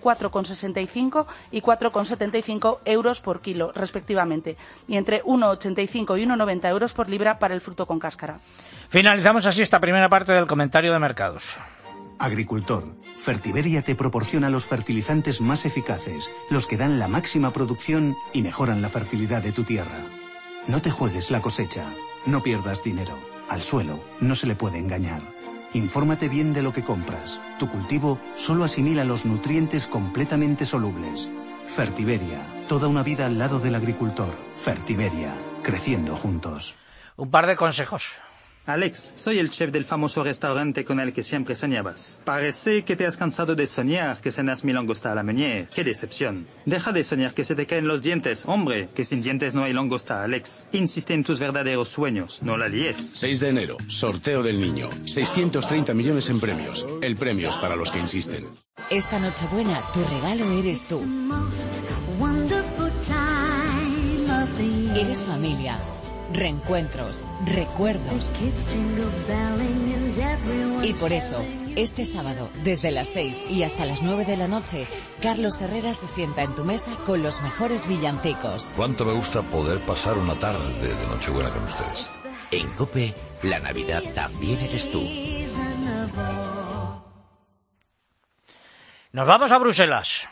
4,65 y 4,75 euros por kilo, respectivamente, y entre 1,85 y 1,90 euros por libra para el fruto con cáscara. Finalizamos así esta primera parte del comentario de mercados. Agricultor, Fertiberia te proporciona los fertilizantes más eficaces, los que dan la máxima producción y mejoran la fertilidad de tu tierra. No te juegues la cosecha, no pierdas dinero. Al suelo no se le puede engañar. Infórmate bien de lo que compras. Tu cultivo solo asimila los nutrientes completamente solubles. Fertiberia, toda una vida al lado del agricultor. Fertiberia, creciendo juntos. Un par de consejos. Alex, soy el chef del famoso restaurante con el que siempre soñabas. Parece que te has cansado de soñar que cenas mi langosta a la Meunier. ¡Qué decepción! Deja de soñar que se te caen los dientes. Hombre, que sin dientes no hay langosta, Alex. Insiste en tus verdaderos sueños, no la líes. 6 de enero, sorteo del niño. 630 millones en premios. El premio es para los que insisten. Esta Nochebuena, tu regalo eres tú. Eres familia. Reencuentros, recuerdos. Y por eso, este sábado, desde las 6 y hasta las 9 de la noche, Carlos Herrera se sienta en tu mesa con los mejores villancicos. Cuánto me gusta poder pasar una tarde de Nochebuena con ustedes. En COPE, la Navidad también eres tú. Nos vamos a Bruselas.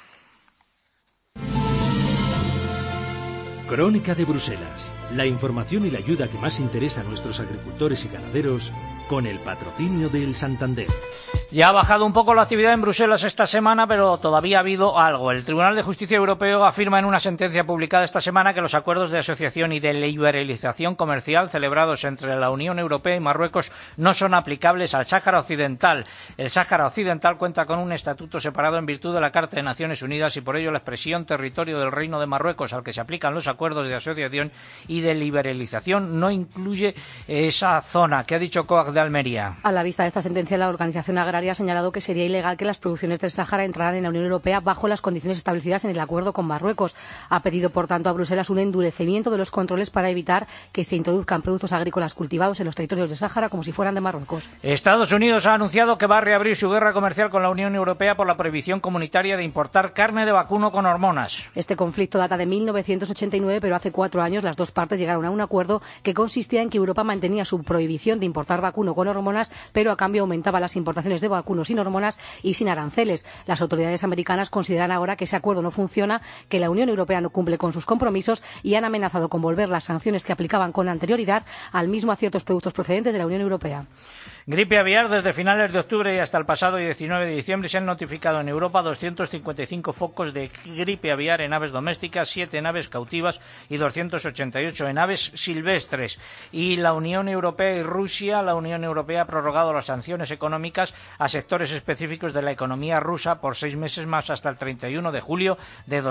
Crónica de Bruselas. La información y la ayuda que más interesa a nuestros agricultores y ganaderos, con el patrocinio del Santander. Ya ha bajado un poco la actividad en Bruselas esta semana, pero todavía ha habido algo. El Tribunal de Justicia Europeo afirma en una sentencia publicada esta semana que los acuerdos de asociación y de liberalización comercial celebrados entre la Unión Europea y Marruecos no son aplicables al Sáhara Occidental. El Sáhara Occidental cuenta con un estatuto separado en virtud de la Carta de Naciones Unidas y por ello la expresión territorio del Reino de Marruecos al que se aplican los acuerdos de asociación y de liberalización no incluye esa zona. ¿Qué ha dicho COAG de Almería? A la vista de esta sentencia, la Organización Agraria ha señalado que sería ilegal que las producciones del Sáhara entraran en la Unión Europea bajo las condiciones establecidas en el acuerdo con Marruecos. Ha pedido, por tanto, a Bruselas un endurecimiento de los controles para evitar que se introduzcan productos agrícolas cultivados en los territorios del Sáhara como si fueran de Marruecos. Estados Unidos ha anunciado que va a reabrir su guerra comercial con la Unión Europea por la prohibición comunitaria de importar carne de vacuno con hormonas. Este conflicto data de 1989, pero hace 4 años las dos partes llegaron a un acuerdo que consistía en que Europa mantenía su prohibición de importar vacuno con hormonas, pero a cambio aumentaba las importaciones de vacuno sin hormonas y sin aranceles. Las autoridades americanas consideran ahora que ese acuerdo no funciona, que la Unión Europea no cumple con sus compromisos y han amenazado con volver las sanciones que aplicaban con anterioridad al mismo a ciertos productos procedentes de la Unión Europea. Gripe aviar. Desde finales de octubre y hasta el pasado 19 de diciembre se han notificado en Europa 255 focos de gripe aviar en aves domésticas, 7 en aves cautivas y 288 en aves silvestres. Y la Unión Europea y Rusia, la Unión Europea ha prorrogado las sanciones económicas a sectores específicos de la economía rusa por 6 meses más hasta el 31 de julio de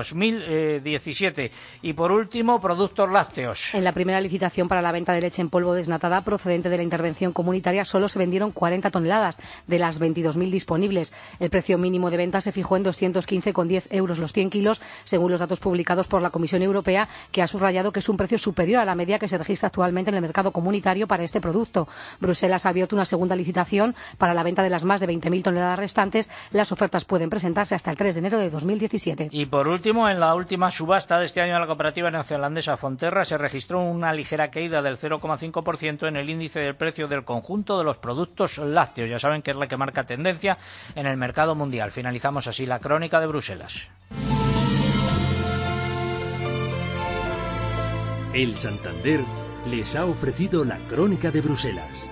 2017. Y por último, productos lácteos. En la primera licitación para la venta de leche en polvo desnatada procedente de la intervención comunitaria solo se vendieron 40 toneladas de las 22.000 disponibles. El precio mínimo de venta se fijó en 215,10 euros los 100 kilos, según los datos publicados por la Comisión Europea, que ha subrayado que es un precio superior a la media que se registra actualmente en el mercado comunitario para este producto. Bruselas ha abierto una segunda licitación para la venta de las más de 20.000 toneladas restantes. Las ofertas pueden presentarse hasta el 3 de enero de 2017. Y por último, en la última subasta de este año, la cooperativa neozelandesa Fonterra se registró una ligera caída del 0,5% en el índice del precio del conjunto de los productos lácteos. Ya saben que es la que marca tendencia en el mercado mundial. Finalizamos así la crónica de Bruselas. El Santander les ha ofrecido la crónica de Bruselas.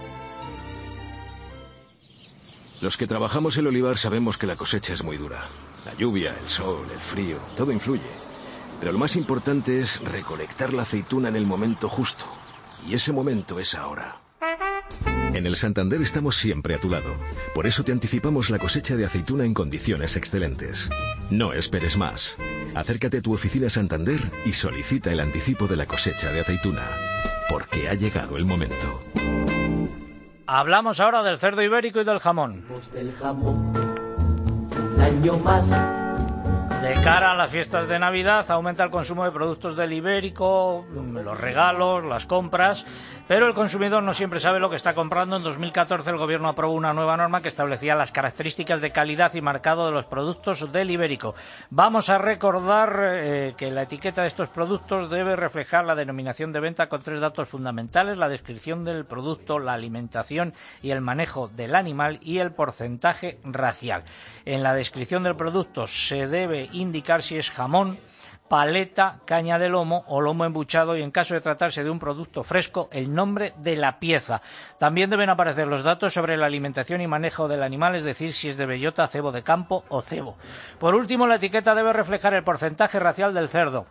Los que trabajamos el olivar sabemos que la cosecha es muy dura. La lluvia, el sol, el frío, todo influye. Pero lo más importante es recolectar la aceituna en el momento justo. Y ese momento es ahora. En el Santander estamos siempre a tu lado. Por eso te anticipamos la cosecha de aceituna en condiciones excelentes. No esperes más. Acércate a tu oficina Santander y solicita el anticipo de la cosecha de aceituna. Porque ha llegado el momento. Hablamos ahora del cerdo ibérico y del jamón. Del jamón, un año más, De cara a las fiestas de Navidad aumenta el consumo de productos del Ibérico, los regalos, las compras, pero el consumidor no siempre sabe lo que está comprando. En 2014 el Gobierno aprobó una nueva norma que establecía las características de calidad y marcado de los productos del Ibérico. Vamos a recordar que la etiqueta de estos productos debe reflejar la denominación de venta con 3 datos fundamentales: la descripción del producto, la alimentación y el manejo del animal y el porcentaje racial. En la descripción del producto se debe indicar si es jamón, paleta, caña de lomo o lomo embuchado, y en caso de tratarse de un producto fresco, el nombre de la pieza. También deben aparecer los datos sobre la alimentación y manejo del animal, es decir, si es de bellota, cebo de campo o cebo. Por último, la etiqueta debe reflejar el porcentaje racial del cerdo.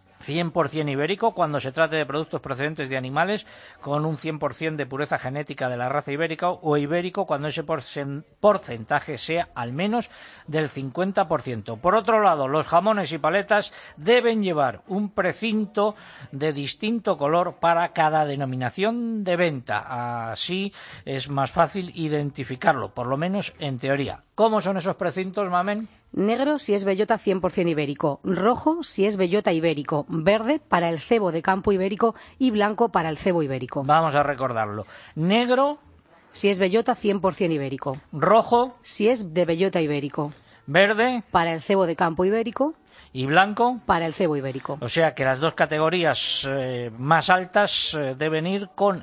100% ibérico cuando se trate de productos procedentes de animales con un 100% de pureza genética de la raza ibérica, o ibérico cuando ese porcentaje sea al menos del 50%. Por otro lado, los jamones y paletas deben llevar un precinto de distinto color para cada denominación de venta. Así es más fácil identificarlo, por lo menos en teoría. ¿Cómo son esos precintos, Mamen? Negro si es bellota 100% ibérico, rojo si es bellota ibérico, verde para el cebo de campo ibérico y blanco para el cebo ibérico. Vamos a recordarlo. Negro si es bellota 100% ibérico, rojo si es de bellota ibérico, verde para el cebo de campo ibérico y blanco para el cebo ibérico. O sea que las dos categorías más altas deben ir con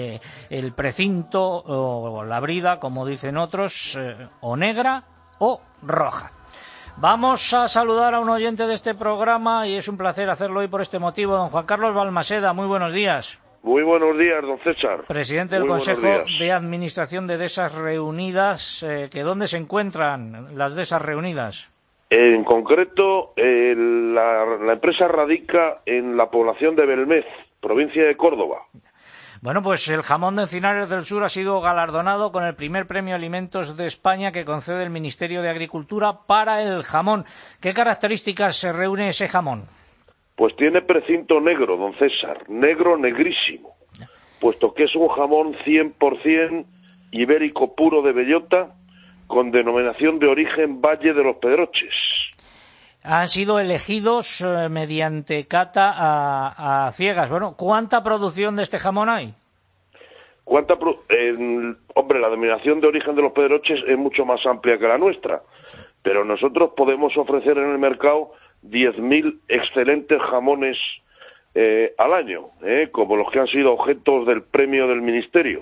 el precinto o la brida, como dicen otros, o negra o roja. Vamos a saludar a un oyente de este programa y es un placer hacerlo hoy por este motivo. Don Juan Carlos Balmaseda, muy buenos días. Muy buenos días, don César. Presidente del Consejo de Administración de Desas Reunidas. ¿Dónde se encuentran las Desas Reunidas? En concreto, la empresa radica en la población de Belmez, provincia de Córdoba. Bueno, pues el jamón de Encinares del Sur ha sido galardonado con el primer premio Alimentos de España que concede el Ministerio de Agricultura para el jamón. ¿Qué características se reúne ese jamón? Pues tiene precinto negro, don César, negro negrísimo, puesto que es un jamón 100% ibérico puro de bellota, con denominación de origen Valle de los Pedroches. Han sido elegidos mediante cata a ciegas. Bueno, ¿cuánta producción de este jamón hay? Hombre, la denominación de origen de los Pedroches es mucho más amplia que la nuestra, pero nosotros podemos ofrecer en el mercado 10.000 excelentes jamones al año, como los que han sido objetos del premio del Ministerio.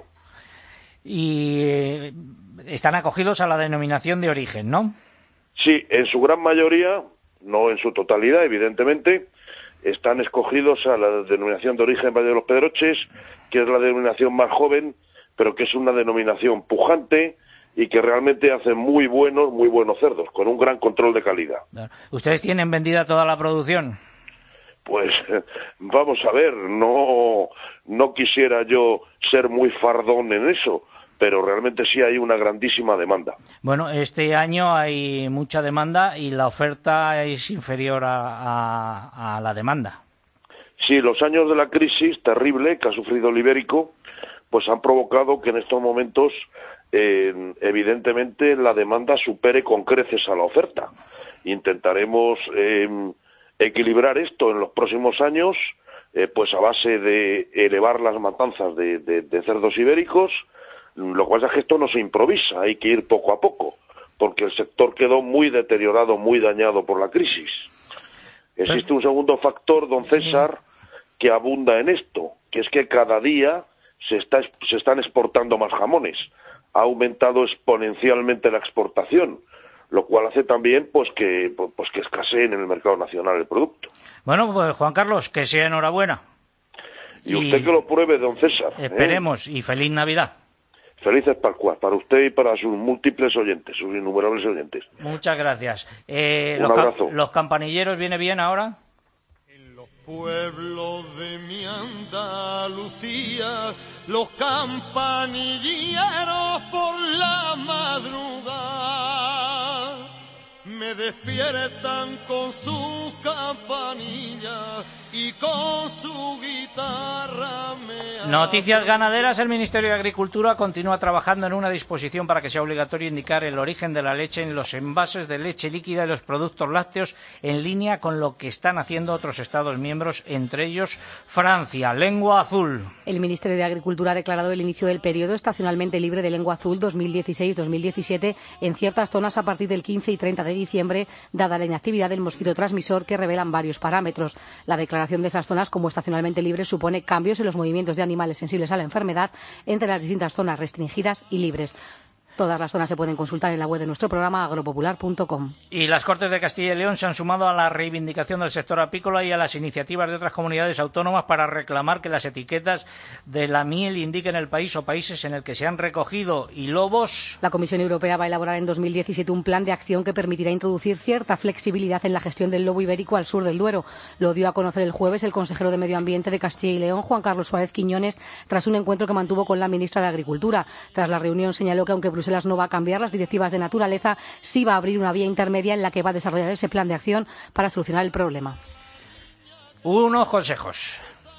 Y están acogidos a la denominación de origen, ¿no? Sí, en su gran mayoría, no en su totalidad, evidentemente, están escogidos a la denominación de origen Valle de los Pedroches, que es la denominación más joven, pero que es una denominación pujante y que realmente hace muy buenos cerdos, con un gran control de calidad. ¿Ustedes tienen vendida toda la producción? Pues vamos a ver, no quisiera yo ser muy fardón en eso, pero realmente sí hay una grandísima demanda. Bueno, este año hay mucha demanda y la oferta es inferior a la demanda. Sí, los años de la crisis terrible que ha sufrido el ibérico, pues han provocado que en estos momentos, evidentemente, la demanda supere con creces a la oferta. Intentaremos equilibrar esto en los próximos años, pues a base de elevar las matanzas de cerdos ibéricos. Lo cual es que esto no se improvisa, hay que ir poco a poco, porque el sector quedó muy deteriorado, muy dañado por la crisis. Existe un segundo factor, don César, que abunda en esto, que es que cada día se están exportando más jamones. Ha aumentado exponencialmente la exportación, lo cual hace también pues que escasee en el mercado nacional el producto. Bueno, pues Juan Carlos, que sea enhorabuena. Y usted que lo pruebe, don César. Esperemos, y feliz Navidad. Felices Pascuas para usted y para sus múltiples oyentes, sus innumerables oyentes. Muchas gracias. Un abrazo. ¿Los campanilleros viene bien ahora? En los pueblos de mi Andalucía, los campanilleros por la madrugada me despiertan con su campanilla y con su guitarra Noticias ganaderas. El Ministerio de Agricultura continúa trabajando en una disposición para que sea obligatorio indicar el origen de la leche en los envases de leche líquida y los productos lácteos, en línea con lo que están haciendo otros Estados miembros, entre ellos Francia. Lengua azul. El Ministerio de Agricultura ha declarado el inicio del periodo estacionalmente libre de lengua azul 2016-2017 en ciertas zonas a partir del 15 y 30 de diciembre, dada la inactividad del mosquito transmisor que revelan varios parámetros. La declaración de esas zonas como estacionalmente libres supone cambios en los movimientos de animales sensibles a la enfermedad entre las distintas zonas restringidas y libres. Todas las zonas se pueden consultar en la web de nuestro programa agropopular.com. Y las Cortes de Castilla y León se han sumado a la reivindicación del sector apícola y a las iniciativas de otras comunidades autónomas para reclamar que las etiquetas de la miel indiquen el país o países en el que se han recogido y lobos. La Comisión Europea va a elaborar en 2017 un plan de acción que permitirá introducir cierta flexibilidad en la gestión del lobo ibérico al sur del Duero. Lo dio a conocer el jueves el consejero de Medio Ambiente de Castilla y León, Juan Carlos Suárez Quiñones, tras un encuentro que mantuvo con la ministra de Agricultura. Tras la reunión señaló que aunque Bruselas no va a cambiar las directivas de naturaleza, sí va a abrir una vía intermedia en la que va a desarrollar ese plan de acción para solucionar el problema. Unos consejos.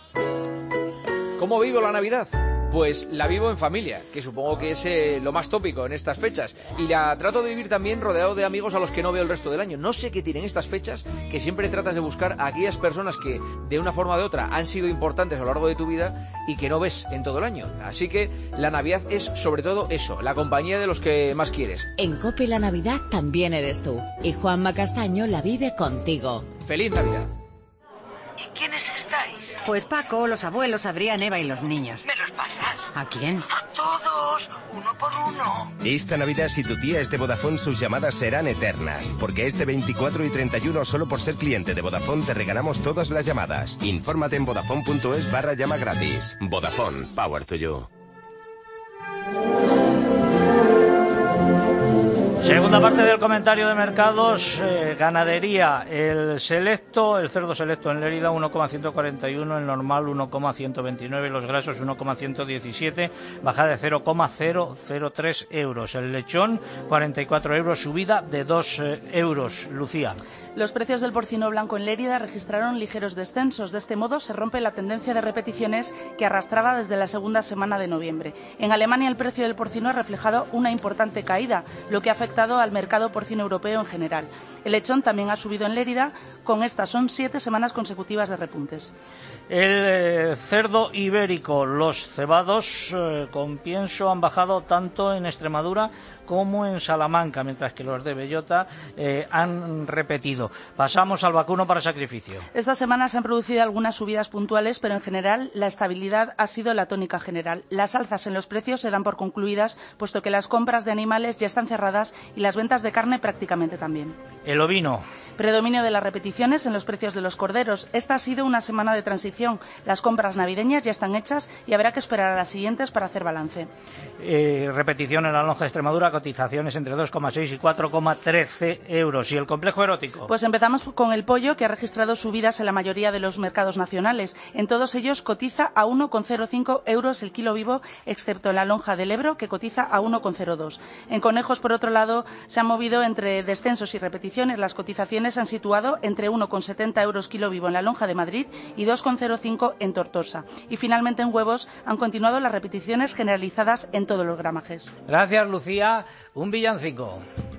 ¿Cómo vivo la Navidad? Pues la vivo en familia, que supongo que es lo más tópico en estas fechas. Y la trato de vivir también rodeado de amigos a los que no veo el resto del año. No sé qué tienen estas fechas, que siempre tratas de buscar a aquellas personas que de una forma o de otra han sido importantes a lo largo de tu vida y que no ves en todo el año. Así que la Navidad es sobre todo eso, la compañía de los que más quieres. En COPE la Navidad también eres tú. Y Juanma Castaño la vive contigo. ¡Feliz Navidad! ¿Y quiénes estáis? Pues Paco, los abuelos, Adrián, Eva y los niños. ¿Me los pasas? ¿A quién? A todos, uno por uno. Esta Navidad, si tu tía es de Vodafone, sus llamadas serán eternas. Porque este 24 y 31, solo por ser cliente de Vodafone, te regalamos todas las llamadas. Infórmate en vodafone.es/llama gratis. Vodafone, power to you. Segunda parte del comentario de mercados, ganadería, el cerdo selecto en Lérida 1,141, el normal 1,129, los grasos 1,117, bajada de 0,003 euros. El lechón 44 euros, subida de 2 euros. Lucía. Los precios del porcino blanco en Lérida registraron ligeros descensos. De este modo se rompe la tendencia de repeticiones que arrastraba desde la segunda semana de noviembre. En Alemania el precio del porcino ha reflejado una importante caída, lo que ha afectado al mercado porcino europeo en general. El lechón también ha subido en Lérida, con estas son 7 semanas consecutivas de repuntes. El cerdo ibérico, los cebados con pienso han bajado tanto en Extremadura como en Salamanca, mientras que los de bellota han repetido. Pasamos al vacuno para sacrificio. Esta semana se han producido algunas subidas puntuales, pero en general la estabilidad ha sido la tónica general. Las alzas en los precios se dan por concluidas, puesto que las compras de animales ya están cerradas y las ventas de carne prácticamente también. El ovino. Predominio de las repeticiones en los precios de los corderos. Esta ha sido una semana de transición. Las compras navideñas ya están hechas y habrá que esperar a las siguientes para hacer balance. Repetición en la lonja de Extremadura, cotizaciones entre 2,6 y 4,13 euros. ¿Y el complejo erótico? Pues empezamos con el pollo, que ha registrado subidas en la mayoría de los mercados nacionales. En todos ellos cotiza a 1,05 euros el kilo vivo, excepto en la lonja del Ebro, que cotiza a 1,02. En conejos, por otro lado, se han movido entre descensos y repeticiones. Las cotizaciones se han situado entre 1,70 euros kilo vivo en la lonja de Madrid y 2,05 en Tortosa. Y finalmente en huevos han continuado las repeticiones generalizadas en todos los gramajes. Gracias, Lucía. Un villancico.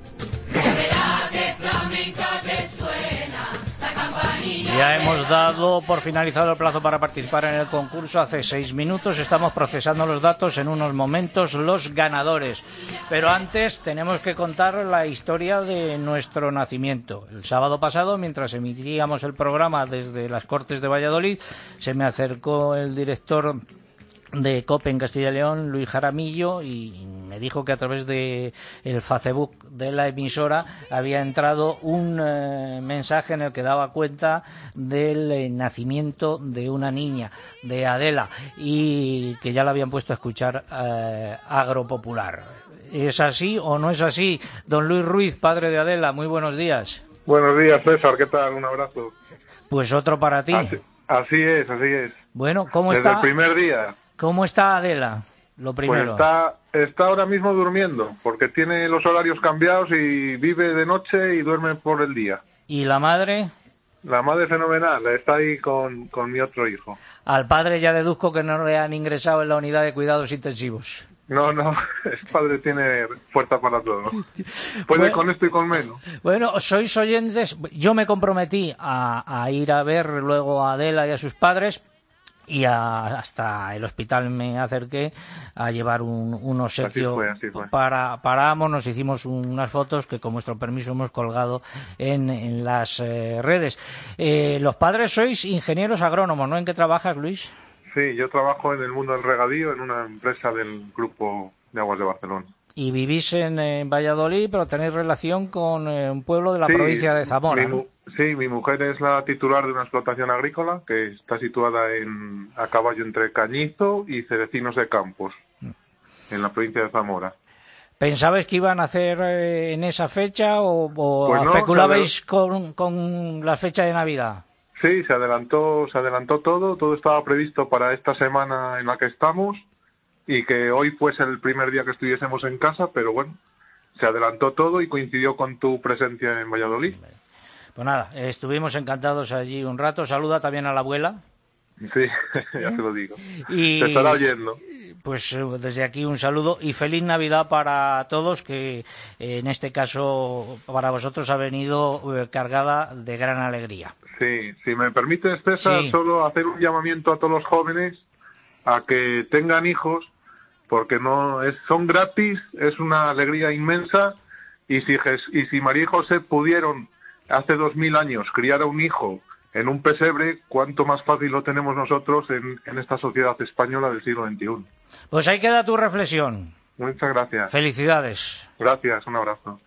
Ya hemos dado por finalizado el plazo para participar en el concurso hace 6 minutos. Estamos procesando los datos, en unos momentos los ganadores. Pero antes tenemos que contar la historia de nuestro nacimiento. El sábado pasado, mientras emitíamos el programa desde las Cortes de Valladolid, se me acercó el director de COPE en Castilla y León, Luis Jaramillo, y me dijo que a través de el Facebook de la emisora había entrado un mensaje en el que daba cuenta del nacimiento de una niña, de Adela, y que ya la habían puesto a escuchar Agropopular. ¿Es así o no es así? Don Luis Ruiz, padre de Adela, muy buenos días. Buenos días, César, ¿qué tal? Un abrazo. Pues otro para ti. Así es. Bueno, ¿cómo Desde está? Desde el primer día. ¿Cómo está Adela? Lo primero. Pues está ahora mismo durmiendo, porque tiene los horarios cambiados y vive de noche y duerme por el día. ¿Y la madre? La madre fenomenal, está ahí con mi otro hijo. Al padre ya deduzco que no le han ingresado en la unidad de cuidados intensivos. No, el padre tiene fuerza para todo. Puede con esto y con menos. Bueno, sois oyentes. Yo me comprometí a ir a ver luego a Adela y a sus padres. Y hasta el hospital me acerqué a llevar un obsequio. Así fue. Para ambos. Nos hicimos unas fotos que con vuestro permiso hemos colgado en las redes. Los padres sois ingenieros agrónomos, ¿no? ¿En qué trabajas, Luis? Sí, yo trabajo en el mundo del regadío en una empresa del Grupo de Aguas de Barcelona. Y vivís en Valladolid, pero tenéis relación con un pueblo de la provincia de Zamora, ¿no? Sí, mi mujer es la titular de una explotación agrícola que está situada a caballo entre Cañizo y Cerecinos de Campos, en la provincia de Zamora. ¿Pensabais que iban a hacer en esa fecha o pues no, especulabais con la fecha de Navidad? Sí, se adelantó todo estaba previsto para esta semana en la que estamos y que hoy fuese el primer día que estuviésemos en casa, pero bueno, se adelantó todo y coincidió con tu presencia en Valladolid. Pues nada, estuvimos encantados allí un rato. Saluda también a la abuela. Sí, ya te lo digo. Y te estará oyendo. Pues desde aquí un saludo y feliz Navidad para todos, que en este caso para vosotros ha venido cargada de gran alegría. Sí, si me permites, César, solo hacer un llamamiento a todos los jóvenes a que tengan hijos, porque son gratis, es una alegría inmensa, y si María y José pudieron hace 2000 años criar a un hijo en un pesebre, cuánto más fácil lo tenemos nosotros en esta sociedad española del siglo XXI. Pues ahí queda tu reflexión. Muchas gracias. Felicidades. Gracias, un abrazo.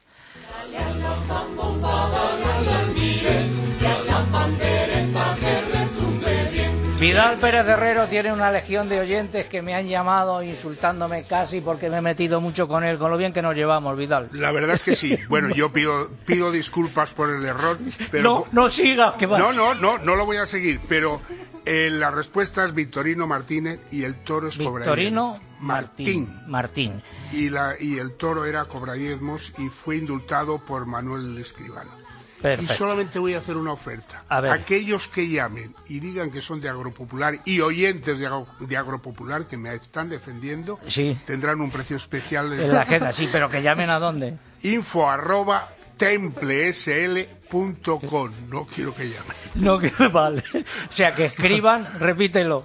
Vidal Pérez Herrero tiene una legión de oyentes que me han llamado insultándome casi porque me he metido mucho con él, con lo bien que nos llevamos, Vidal. La verdad es que sí. Bueno, yo pido disculpas por el error, pero... No sigas, que va. No lo voy a seguir, pero la respuesta es Victorino Martínez y el toro es Victorino Martín. Y el toro era cobradiezmos y fue indultado por Manuel Escribano. Perfecto. Y solamente voy a hacer una oferta. A ver. Aquellos que llamen y digan que son de Agropopular y oyentes de Agropopular que me están defendiendo, tendrán un precio especial en la agenda. Sí, pero que llamen a dónde. info@templesl.com. No quiero que llamen. No, que vale. O sea, que escriban, repítelo.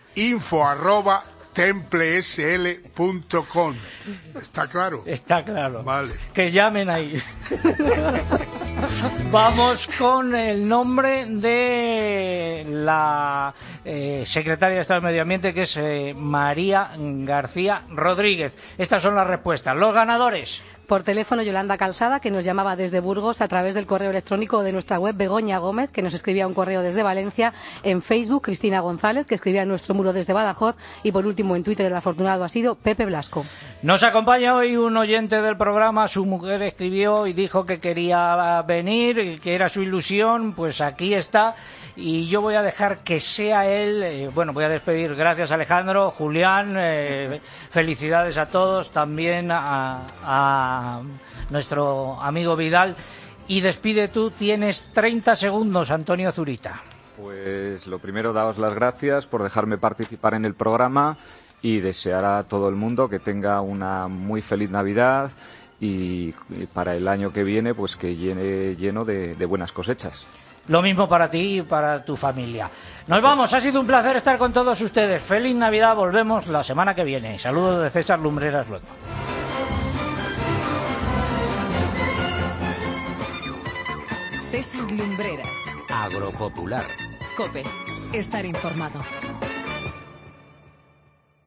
info@templesl.com. ¿Está claro? Está claro. Vale. Que llamen ahí. Vamos con el nombre de la secretaria de Estado de Medio Ambiente, que es María García Rodríguez. Estas son las respuestas. Los ganadores. Por teléfono, Yolanda Calzada, que nos llamaba desde Burgos, a través del correo electrónico de nuestra web, Begoña Gómez, que nos escribía un correo desde Valencia, en Facebook, Cristina González, que escribía en nuestro muro desde Badajoz, y por último en Twitter el afortunado ha sido Pepe Blasco. Nos acompaña hoy un oyente del programa. Su mujer escribió y dijo que quería venir, que era su ilusión. Pues aquí está, y yo voy a dejar que sea él. Voy a despedir. Gracias, Alejandro, Julián, felicidades a todos, también a nuestro amigo Vidal, y despide tú, tienes 30 segundos, Antonio Zurita. Pues lo primero, daos las gracias por dejarme participar en el programa y desear a todo el mundo que tenga una muy feliz Navidad y para el año que viene pues que lleno de buenas cosechas. Lo mismo para ti y para tu familia. Nos vamos, ha sido un placer estar con todos ustedes. Feliz Navidad, volvemos la semana que viene. Saludos de César Lumbreras Luengo. César Lumbreras. Agropopular. COPE. Estar informado.